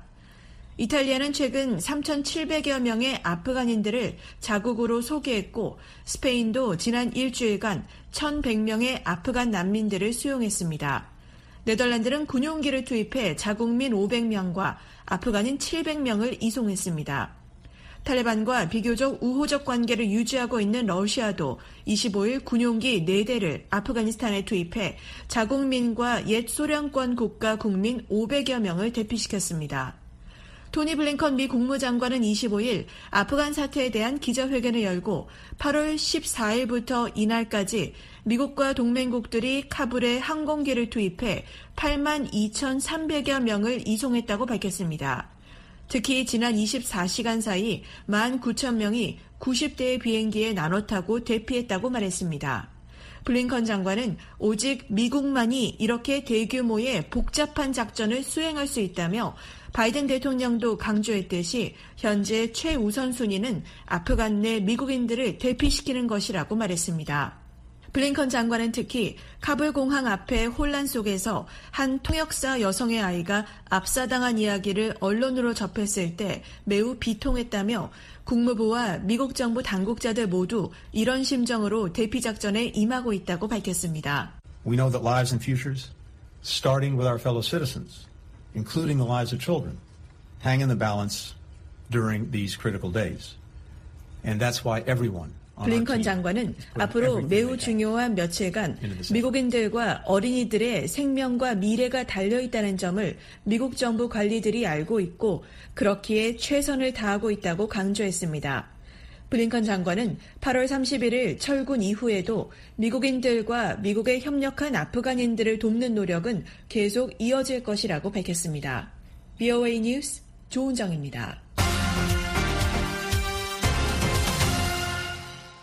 S21: 이탈리아는 최근 3,700여 명의 아프간인들을 자국으로 소개했고 스페인도 지난 일주일간 1,100명의 아프간 난민들을 수용했습니다. 네덜란드는 군용기를 투입해 자국민 500명과 아프간인 700명을 이송했습니다. 탈레반과 비교적 우호적 관계를 유지하고 있는 러시아도 25일 군용기 4대를 아프가니스탄에 투입해 자국민과 옛 소련권 국가 국민 500여 명을 대피시켰습니다. 토니 블링컨 미 국무장관은 25일 아프간 사태에 대한 기자회견을 열고 8월 14일부터 이날까지 미국과 동맹국들이 카불에 항공기를 투입해 8만 2,300여 명을 이송했다고 밝혔습니다. 특히 지난 24시간 사이 19,000명이 90대의 비행기에 나눠 타고 대피했다고 말했습니다. 블링컨 장관은 오직 미국만이 이렇게 대규모의 복잡한 작전을 수행할 수 있다며 바이든 대통령도 강조했듯이 현재 최우선 순위는 아프간 내 미국인들을 대피시키는 것이라고 말했습니다. 블링컨 장관은 특히 카불 공항 앞의 혼란 속에서 한 통역사 여성의 아이가 압사당한 이야기를 언론으로 접했을 때 매우 비통했다며 국무부와 미국 정부 당국자들 모두 이런 심정으로 대피 작전에 임하고 있다고 밝혔습니다.
S24: We know that lives and futures, starting with our fellow citizens, including the lives of children, hang in the balance during these critical days. And that's why everyone
S21: 블링컨 장관은 앞으로 매우 중요한 며칠간 미국인들과 어린이들의 생명과 미래가 달려있다는 점을 미국 정부 관리들이 알고 있고 그렇기에 최선을 다하고 있다고 강조했습니다. 블링컨 장관은 8월 31일 철군 이후에도 미국인들과 미국에 협력한 아프간인들을 돕는 노력은 계속 이어질 것이라고 밝혔습니다. VOA 뉴스 조은정입니다.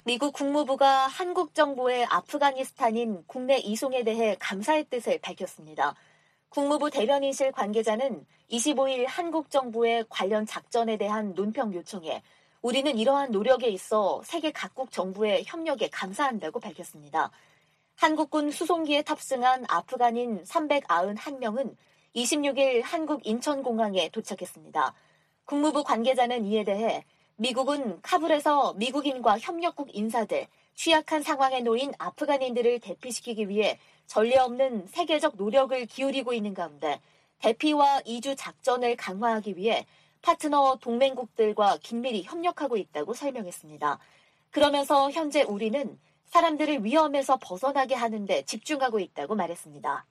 S3: 미국 국무부가 한국 정부의 아프가니스탄인 국내 이송에 대해 감사의 뜻을 밝혔습니다. 국무부 대변인실 관계자는 25일 한국 정부의 관련 작전에 대한 논평 요청에 우리는 이러한 노력에 있어 세계 각국 정부의 협력에 감사한다고 밝혔습니다. 한국군 수송기에 탑승한 아프간인 391명은 26일 한국 인천공항에 도착했습니다. 국무부 관계자는 이에 대해 미국은 카불에서 미국인과 협력국 인사들, 취약한 상황에 놓인 아프간인들을 대피시키기 위해 전례 없는 세계적 노력을 기울이고 있는 가운데 대피와 이주 작전을 강화하기 위해 파트너 동맹국들과 긴밀히 협력하고 있다고 설명했습니다. 그러면서 현재 우리는 사람들을 위험에서 벗어나게 하는 데 집중하고 있다고 말했습니다.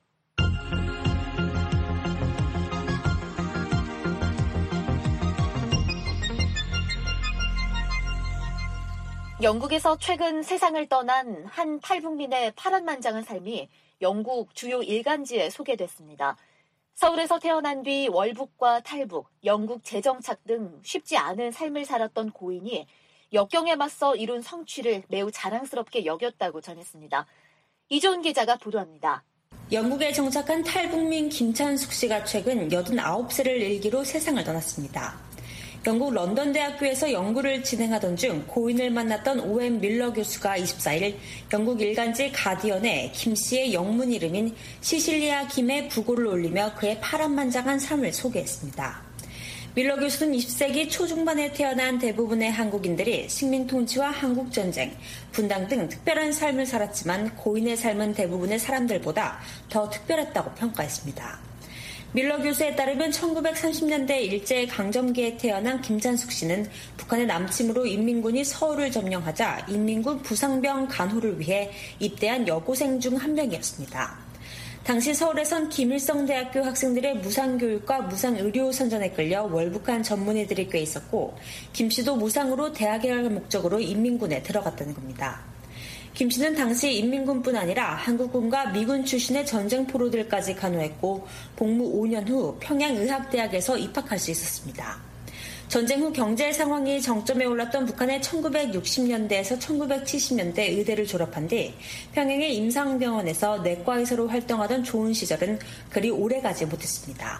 S3: 영국에서 최근 세상을 떠난 한 탈북민의 파란만장한 삶이 영국 주요 일간지에 소개됐습니다. 서울에서 태어난 뒤 월북과 탈북, 영국 재정착 등 쉽지 않은 삶을 살았던 고인이 역경에 맞서 이룬 성취를 매우 자랑스럽게 여겼다고 전했습니다. 이조은 기자가 보도합니다.
S4: 영국에 정착한 탈북민 김찬숙 씨가 최근 89세를 일기로 세상을 떠났습니다. 영국 런던 대학교에서 연구를 진행하던 중 고인을 만났던 오웬 밀러 교수가 24일 영국 일간지 가디언에 김 씨의 영문 이름인 시실리아 김의 부고를 올리며 그의 파란만장한 삶을 소개했습니다. 밀러 교수는 20세기 초중반에 태어난 대부분의 한국인들이 식민통치와 한국전쟁, 분당 등 특별한 삶을 살았지만 고인의 삶은 대부분의 사람들보다 더 특별했다고 평가했습니다. 밀러 교수에 따르면 1930년대 일제강점기에 태어난 김찬숙 씨는 북한의 남침으로 인민군이 서울을 점령하자 인민군 부상병 간호를 위해 입대한 여고생 중 한 명이었습니다. 당시 서울에선 김일성대학교 학생들의 무상교육과 무상의료 선전에 끌려 월북한 전문의들이 꽤 있었고 김 씨도 무상으로 대학에 갈 목적으로 인민군에 들어갔다는 겁니다. 김 씨는 당시 인민군뿐 아니라 한국군과 미군 출신의 전쟁 포로들까지 간호했고 복무 5년 후 평양의학대학에서 입학할 수 있었습니다. 전쟁 후 경제 상황이 정점에 올랐던 북한의 1960년대에서 1970년대 의대를 졸업한 뒤 평양의 임상병원에서 내과의사로 활동하던 좋은 시절은 그리 오래가지 못했습니다.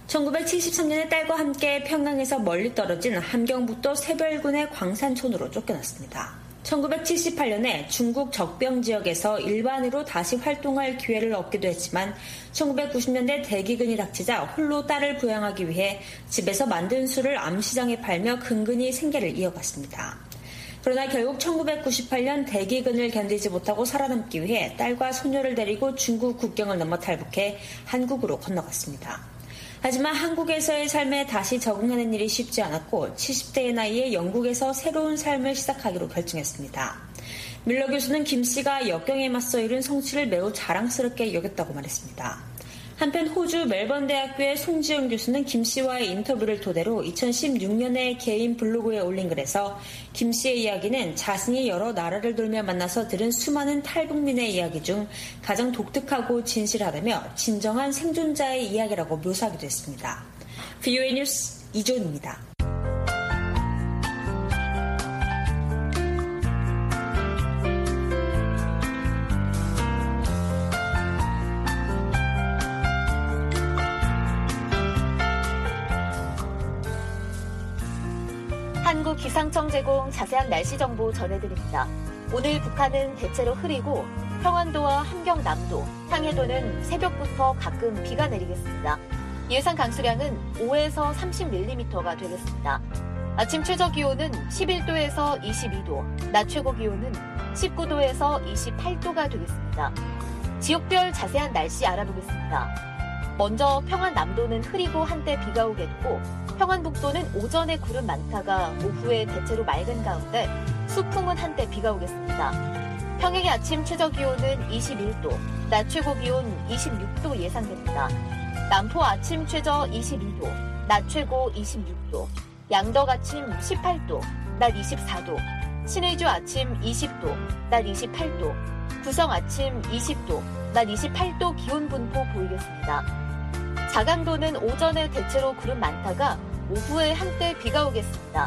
S4: 1973년에 딸과 함께 평양에서 멀리 떨어진 함경북도 새별군의 광산촌으로 쫓겨났습니다. 1978년에 중국 적병 지역에서 일반으로 다시 활동할 기회를 얻기도 했지만 1990년대 대기근이 닥치자 홀로 딸을 부양하기 위해 집에서 만든 술을 암시장에 팔며 근근히 생계를 이어갔습니다. 그러나 결국 1998년 대기근을 견디지 못하고 살아남기 위해 딸과 소녀를 데리고 중국 국경을 넘어 탈북해 한국으로 건너갔습니다. 하지만 한국에서의 삶에 다시 적응하는 일이 쉽지 않았고 70대의 나이에 영국에서 새로운 삶을 시작하기로 결정했습니다. 밀러 교수는 김 씨가 역경에 맞서 이룬 성취를 매우 자랑스럽게 여겼다고 말했습니다. 한편 호주 멜번 대학교의 송지영 교수는 김 씨와의 인터뷰를 토대로 2016년에 개인 블로그에 올린 글에서 김 씨의 이야기는 자신이 여러 나라를 돌며 만나서 들은 수많은 탈북민의 이야기 중 가장 독특하고 진실하다며 진정한 생존자의 이야기라고 묘사하기도 했습니다. VOA 뉴스 이조은입니다.
S3: 기상청 제공 자세한 날씨 정보 전해드립니다. 오늘 북한은 대체로 흐리고 평안도와 함경남도, 상해도는 새벽부터 가끔 비가 내리겠습니다. 예상 강수량은 5에서 30mm가 되겠습니다. 아침 최저 기온은 11도에서 22도, 낮 최고 기온은 19도에서 28도가 되겠습니다. 지역별 자세한 날씨 알아보겠습니다. 먼저 평안남도는 흐리고 한때 비가 오겠고 평안북도는 오전에 구름 많다가 오후에 대체로 맑은 가운데 수풍은 한때 비가 오겠습니다. 평양의 아침 최저 기온은 21도, 낮 최고 기온 26도 예상됩니다. 남포 아침 최저 22도, 낮 최고 26도, 양덕 아침 18도, 낮 24도, 신의주 아침 20도, 낮 28도, 구성 아침 20도, 낮 28도 기온 분포 보이겠습니다. 자강도는 오전에 대체로 구름 많다가 오후에 한때 비가 오겠습니다.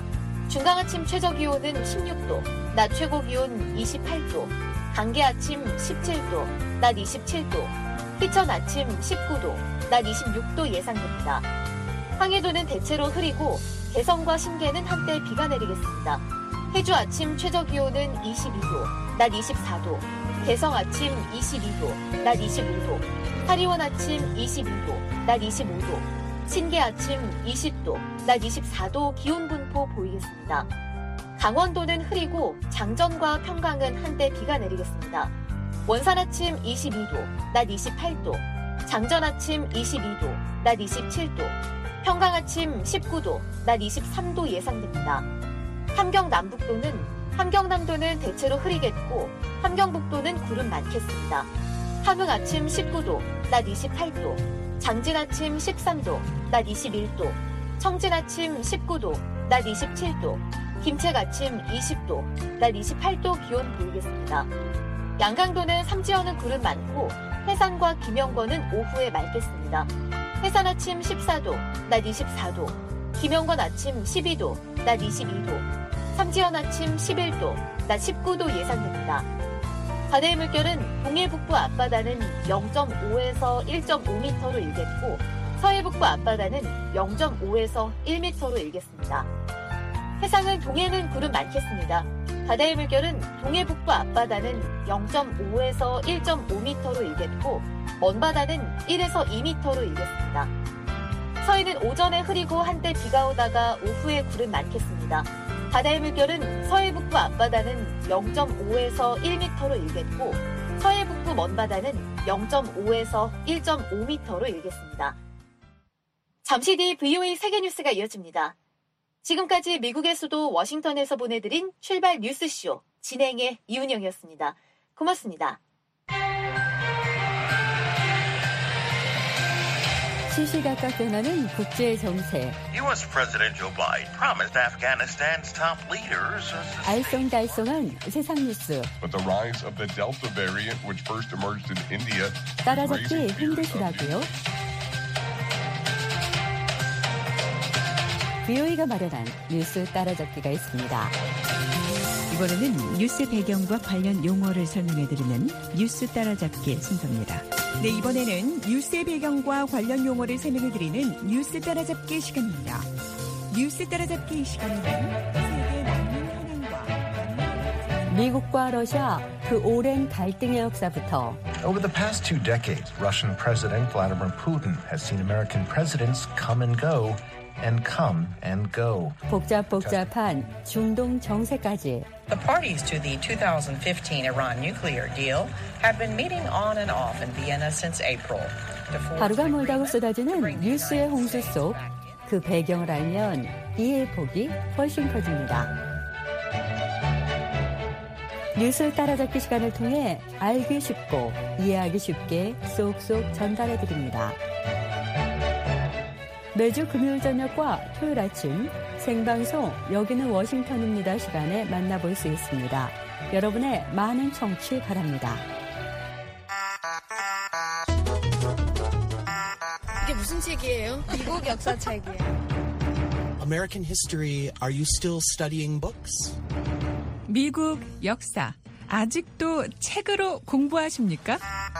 S3: 중강 아침 최저 기온은 16도, 낮 최고 기온 28도, 강계 아침 17도, 낮 27도, 희천 아침 19도, 낮 26도 예상됩니다. 황해도는 대체로 흐리고 개성과 신계는 한때 비가 내리겠습니다. 해주 아침 최저 기온은 22도, 낮 24도, 개성 아침 22도, 낮 25도, 사리원 아침 22도, 낮 25도, 신계 아침 20도, 낮 24도 기온 분포 보이겠습니다. 강원도는 흐리고 장전과 평강은 한때 비가 내리겠습니다. 원산 아침 22도, 낮 28도, 장전 아침 22도, 낮 27도, 평강 아침 19도, 낮 23도 예상됩니다. 함경남도는 대체로 흐리겠고 함경북도는 구름 많겠습니다. 함흥 아침 19도, 낮 28도, 장진 아침 13도, 낮 21도, 청진 아침 19도, 낮 27도, 김책 아침 20도, 낮 28도 기온 보이겠습니다. 양강도는 삼지연은 구름 많고 해산과 김영권은 오후에 맑겠습니다. 해산 아침 14도, 낮 24도, 김영권 아침 12도, 낮 22도, 삼지연 아침 11도, 낮 19도 예상됩니다. 바다의 물결은 동해북부 앞바다는 0.5에서 1.5m로 일겠고 서해북부 앞바다는 0.5에서 1m로 일겠습니다. 해상은 동해는 구름 많겠습니다. 바다의 물결은 동해북부 앞바다는 0.5에서 1.5m로 일겠고 먼 바다는 1에서 2m로 일겠습니다. 서해는 오전에 흐리고 한때 비가 오다가 오후에 구름 많겠습니다. 바다의 물결은 서해북부 앞바다는 0.5에서 1m로 일겠고 서해북부 먼바다는 0.5에서 1.5m로 일겠습니다. 잠시 뒤 VOA 세계뉴스가 이어집니다. 지금까지 미국의 수도 워싱턴에서 보내드린 출발 뉴스쇼 진행의 이은영이었습니다. 고맙습니다.
S5: 시시각각 변하는 국제 정세.
S6: U.S. President Joe Biden promised Afghanistan's top leaders.
S5: 알쏭달쏭한 세상 뉴스.
S7: But the rise of the Delta variant, which first emerged in India,
S5: 따라잡기 힘드시다고요? VOA가 마련한 뉴스 따라잡기가 있습니다.
S9: 이번에는 뉴스 배경과 관련 용어를 설명해드리는 뉴스 따라잡기 순서입니다. 네, 이번에는 뉴스의 배경과 관련 용어를 설명해드리는 뉴스 따라잡기 시간입니다. 뉴스 따라잡기 시간에는 세계 난민 현황과
S5: 미국과 러시아 그 오랜 갈등의 역사부터
S25: Over the past 2 decades, Russian President Vladimir Putin has seen American presidents come and go. And come and go.
S5: 복잡한 중동 정세까지.
S26: The parties to the 2015 Iran nuclear deal have been meeting on and off in Vienna since April.
S5: 하루가 멀다고 쏟아지는 뉴스의 홍수 속 그 배경을 알면 이해의 폭이 훨씬 커집니다. 뉴스 따라잡기 시간을 통해 알기 쉽고 이해하기 쉽게 쏙쏙 전달해드립니다. 매주 금요일 저녁과 토요일 아침 생방송 여기는 워싱턴입니다 시간에 만나볼 수 있습니다. 여러분의 많은 청취 바랍니다.
S27: 이게 무슨 책이에요? 미국 역사 책이에요.
S28: American history, are you still studying books?
S9: 미국 역사, 아직도 책으로 공부하십니까?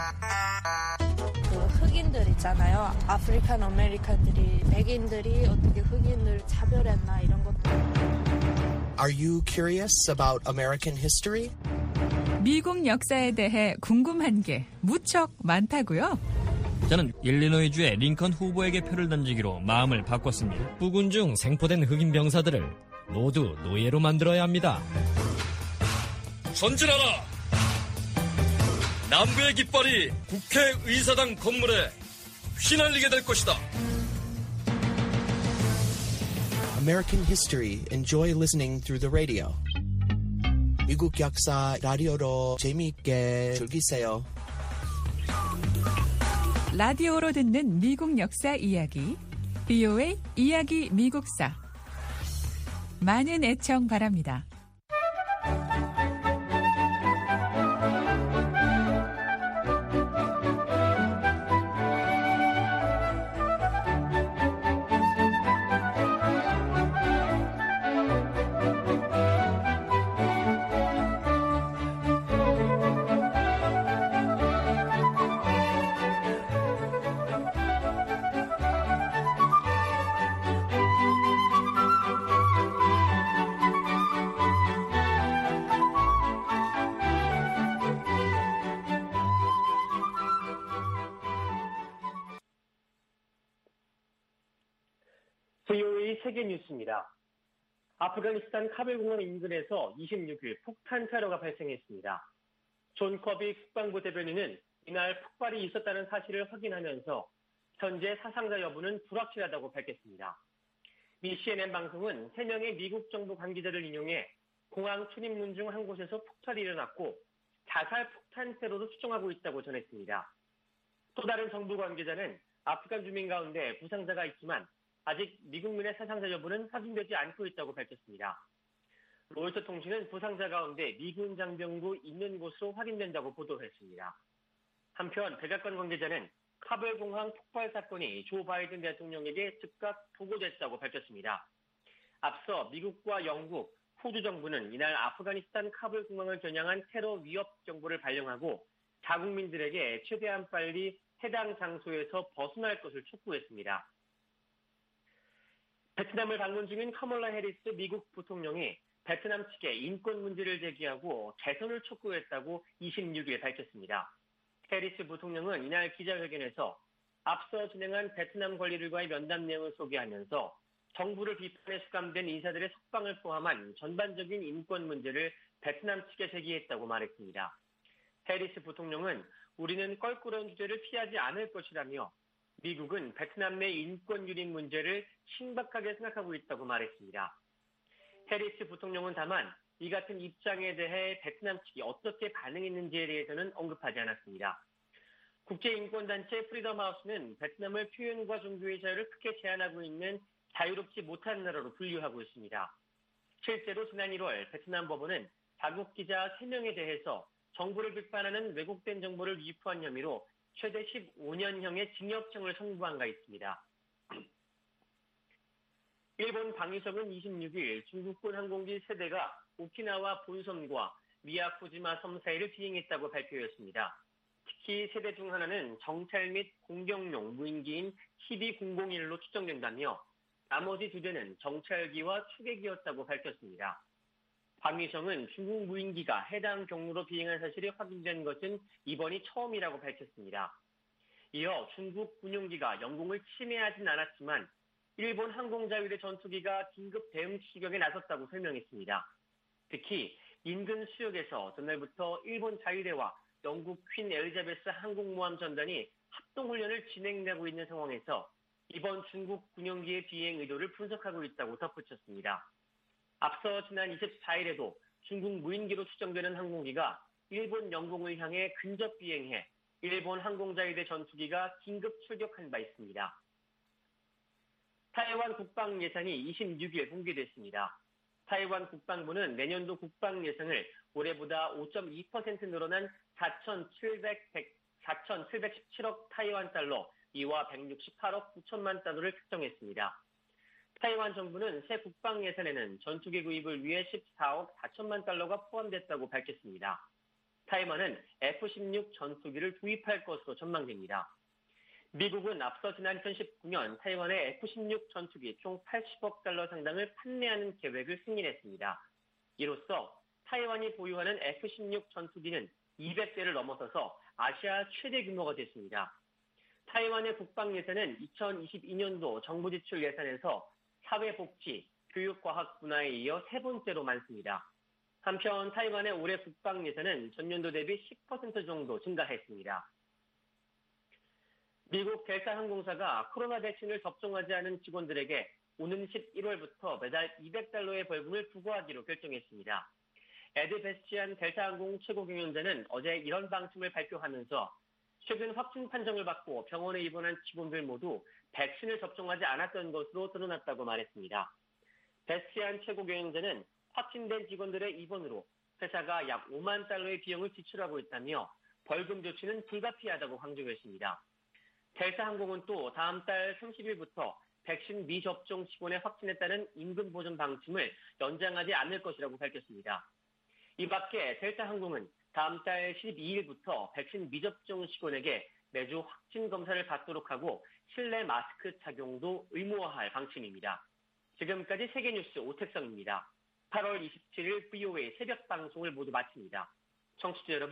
S27: 흑인들 있잖아요. 아프리칸 아메리칸들이 백인들이 어떻게 흑인을 차별했나 이런 것도.
S28: Are you curious about American history?
S9: 미국 역사에 대해 궁금한 게 무척 많다고요?
S8: 저는 일리노이주의 링컨 후보에게 표를 던지기로 마음을 바꿨습니다. 부군 중 생포된 흑인 병사들을 모두 노예로 만들어야 합니다.
S29: 전진하라! 남부의 깃발이 국회의사당 건물에 휘날리게 될 것이다.
S28: American history. Enjoy listening through the radio. 미국 역사 라디오로 재미있게 즐기세요.
S9: 라디오로 듣는 미국 역사 이야기, VOA 이야기 미국사. 많은 애청 바랍니다.
S10: VOA 세계뉴스입니다. 아프가니스탄 카불 공항 인근에서 26일 폭탄 테러가 발생했습니다. 존 커비 국방부 대변인은 이날 폭발이 있었다는 사실을 확인하면서 현재 사상자 여부는 불확실하다고 밝혔습니다. 미 CNN 방송은 3명의 미국 정부 관계자를 인용해 공항 출입문 중 한 곳에서 폭발이 일어났고 자살 폭탄 테러로 추정하고 있다고 전했습니다. 또 다른 정부 관계자는 아프간 주민 가운데 부상자가 있지만 아직 미국민의 사상자 여부는 확인되지 않고 있다고 밝혔습니다. 로이터 통신은 부상자 가운데 미군 장병도 있는 것으로 확인된다고 보도했습니다. 한편 백악관 관계자는 카불 공항 폭발 사건이 조 바이든 대통령에게 즉각 보고됐다고 밝혔습니다. 앞서 미국과 영국, 호주 정부는 이날 아프가니스탄 카불 공항을 겨냥한 테러 위협 정보를 발령하고 자국민들에게 최대한 빨리 해당 장소에서 벗어날 것을 촉구했습니다. 베트남을 방문 중인 카멀라 해리스 미국 부통령이 베트남 측에 인권 문제를 제기하고 개선을 촉구했다고 26일 밝혔습니다. 해리스 부통령은 이날 기자회견에서 앞서 진행한 베트남 관리들과의 면담 내용을 소개하면서 정부를 비판해 수감된 인사들의 석방을 포함한 전반적인 인권 문제를 베트남 측에 제기했다고 말했습니다. 해리스 부통령은 우리는 껄끄러운 주제를 피하지 않을 것이라며 미국은 베트남 내 인권 유린 문제를 심각하게 생각하고 있다고 말했습니다. 해리스 부통령은 다만 이 같은 입장에 대해 베트남 측이 어떻게 반응했는지에 대해서는 언급하지 않았습니다. 국제인권단체 프리덤 하우스는 베트남을 표현과 종교의 자유를 크게 제한하고 있는 자유롭지 못한 나라로 분류하고 있습니다. 실제로 지난 1월 베트남 법원은 자국 기자 3명에 대해서 정부를 비판하는 왜곡된 정보를 유포한 혐의로 최대 15년형의 징역형을 선고한 바 있습니다. 일본 방위성은 26일 중국군 항공기 3대가 오키나와 본섬과 미야코지마 섬 사이를 비행했다고 발표했습니다. 특히 세대 중 하나는 정찰 및 공격용 무인기인 TB001로 추정된다며 나머지 2대는 정찰기와 추계기였다고 밝혔습니다. 방위성은 중국 무인기가 해당 경로로 비행한 사실이 확인된 것은 이번이 처음이라고 밝혔습니다. 이어 중국 군용기가 영공을 침해하진 않았지만 일본 항공자위대 전투기가 긴급 대응 추격에 나섰다고 설명했습니다. 특히 인근 수역에서 전날부터 일본 자위대와 영국 퀸 엘리자베스 항공모함 전단이 합동훈련을 진행하고 있는 상황에서 이번 중국 군용기의 비행 의도를 분석하고 있다고 덧붙였습니다. 앞서 지난 24일에도 중국 무인기로 추정되는 항공기가 일본 영공을 향해 근접 비행해 일본 항공자위대 전투기가 긴급 출격한 바 있습니다. 타이완 국방 예산이 26일 공개됐습니다. 타이완 국방부는 내년도 국방 예산을 올해보다 5.2% 늘어난 4,717억 타이완 달러, 이와 168억 9천만 달러를 책정했습니다. 타이완 정부는 새 국방 예산에는 전투기 구입을 위해 14억 4천만 달러가 포함됐다고 밝혔습니다. 타이완은 F-16 전투기를 구입할 것으로 전망됩니다. 미국은 앞서 지난 2019년 타이완의 F-16 전투기 총 80억 달러 상당을 판매하는 계획을 승인했습니다. 이로써 타이완이 보유하는 F-16 전투기는 200대를 넘어서서 아시아 최대 규모가 됐습니다. 타이완의 국방 예산은 2022년도 정부 지출 예산에서 사회복지, 교육과학 분야에 이어 3번째로 많습니다. 한편 타이완의 올해 국방 예산은 전년도 대비 10% 정도 증가했습니다. 미국 델타 항공사가 코로나 백신을 접종하지 않은 직원들에게 오는 11월부터 매달 $200의 벌금을 부과하기로 결정했습니다. 에드 베스치안 델타 항공 최고 경영자는 어제 이런 방침을 발표하면서 최근 확진 판정을 받고 병원에 입원한 직원들 모두 백신을 접종하지 않았던 것으로 드러났다고 말했습니다. 베스치안 최고 경영자는 확진된 직원들의 입원으로 회사가 약 $5만 달러의 비용을 지출하고 있다며 벌금 조치는 불가피하다고 강조했습니다. 델타 항공은 또 다음 달 30일부터 백신 미접종 직원의 확진에 따른 임금 보전 방침을 연장하지 않을 것이라고 밝혔습니다. 이 밖에 델타 항공은 다음 달 12일부터 백신 미접종 직원에게 매주 확진 검사를 받도록 하고 실내 마스크 착용도 의무화할 방침입니다. 지금까지 세계뉴스 오택성입니다. 8월 27일 VOA 새벽 방송을 모두 마칩니다. 청취자 여러분.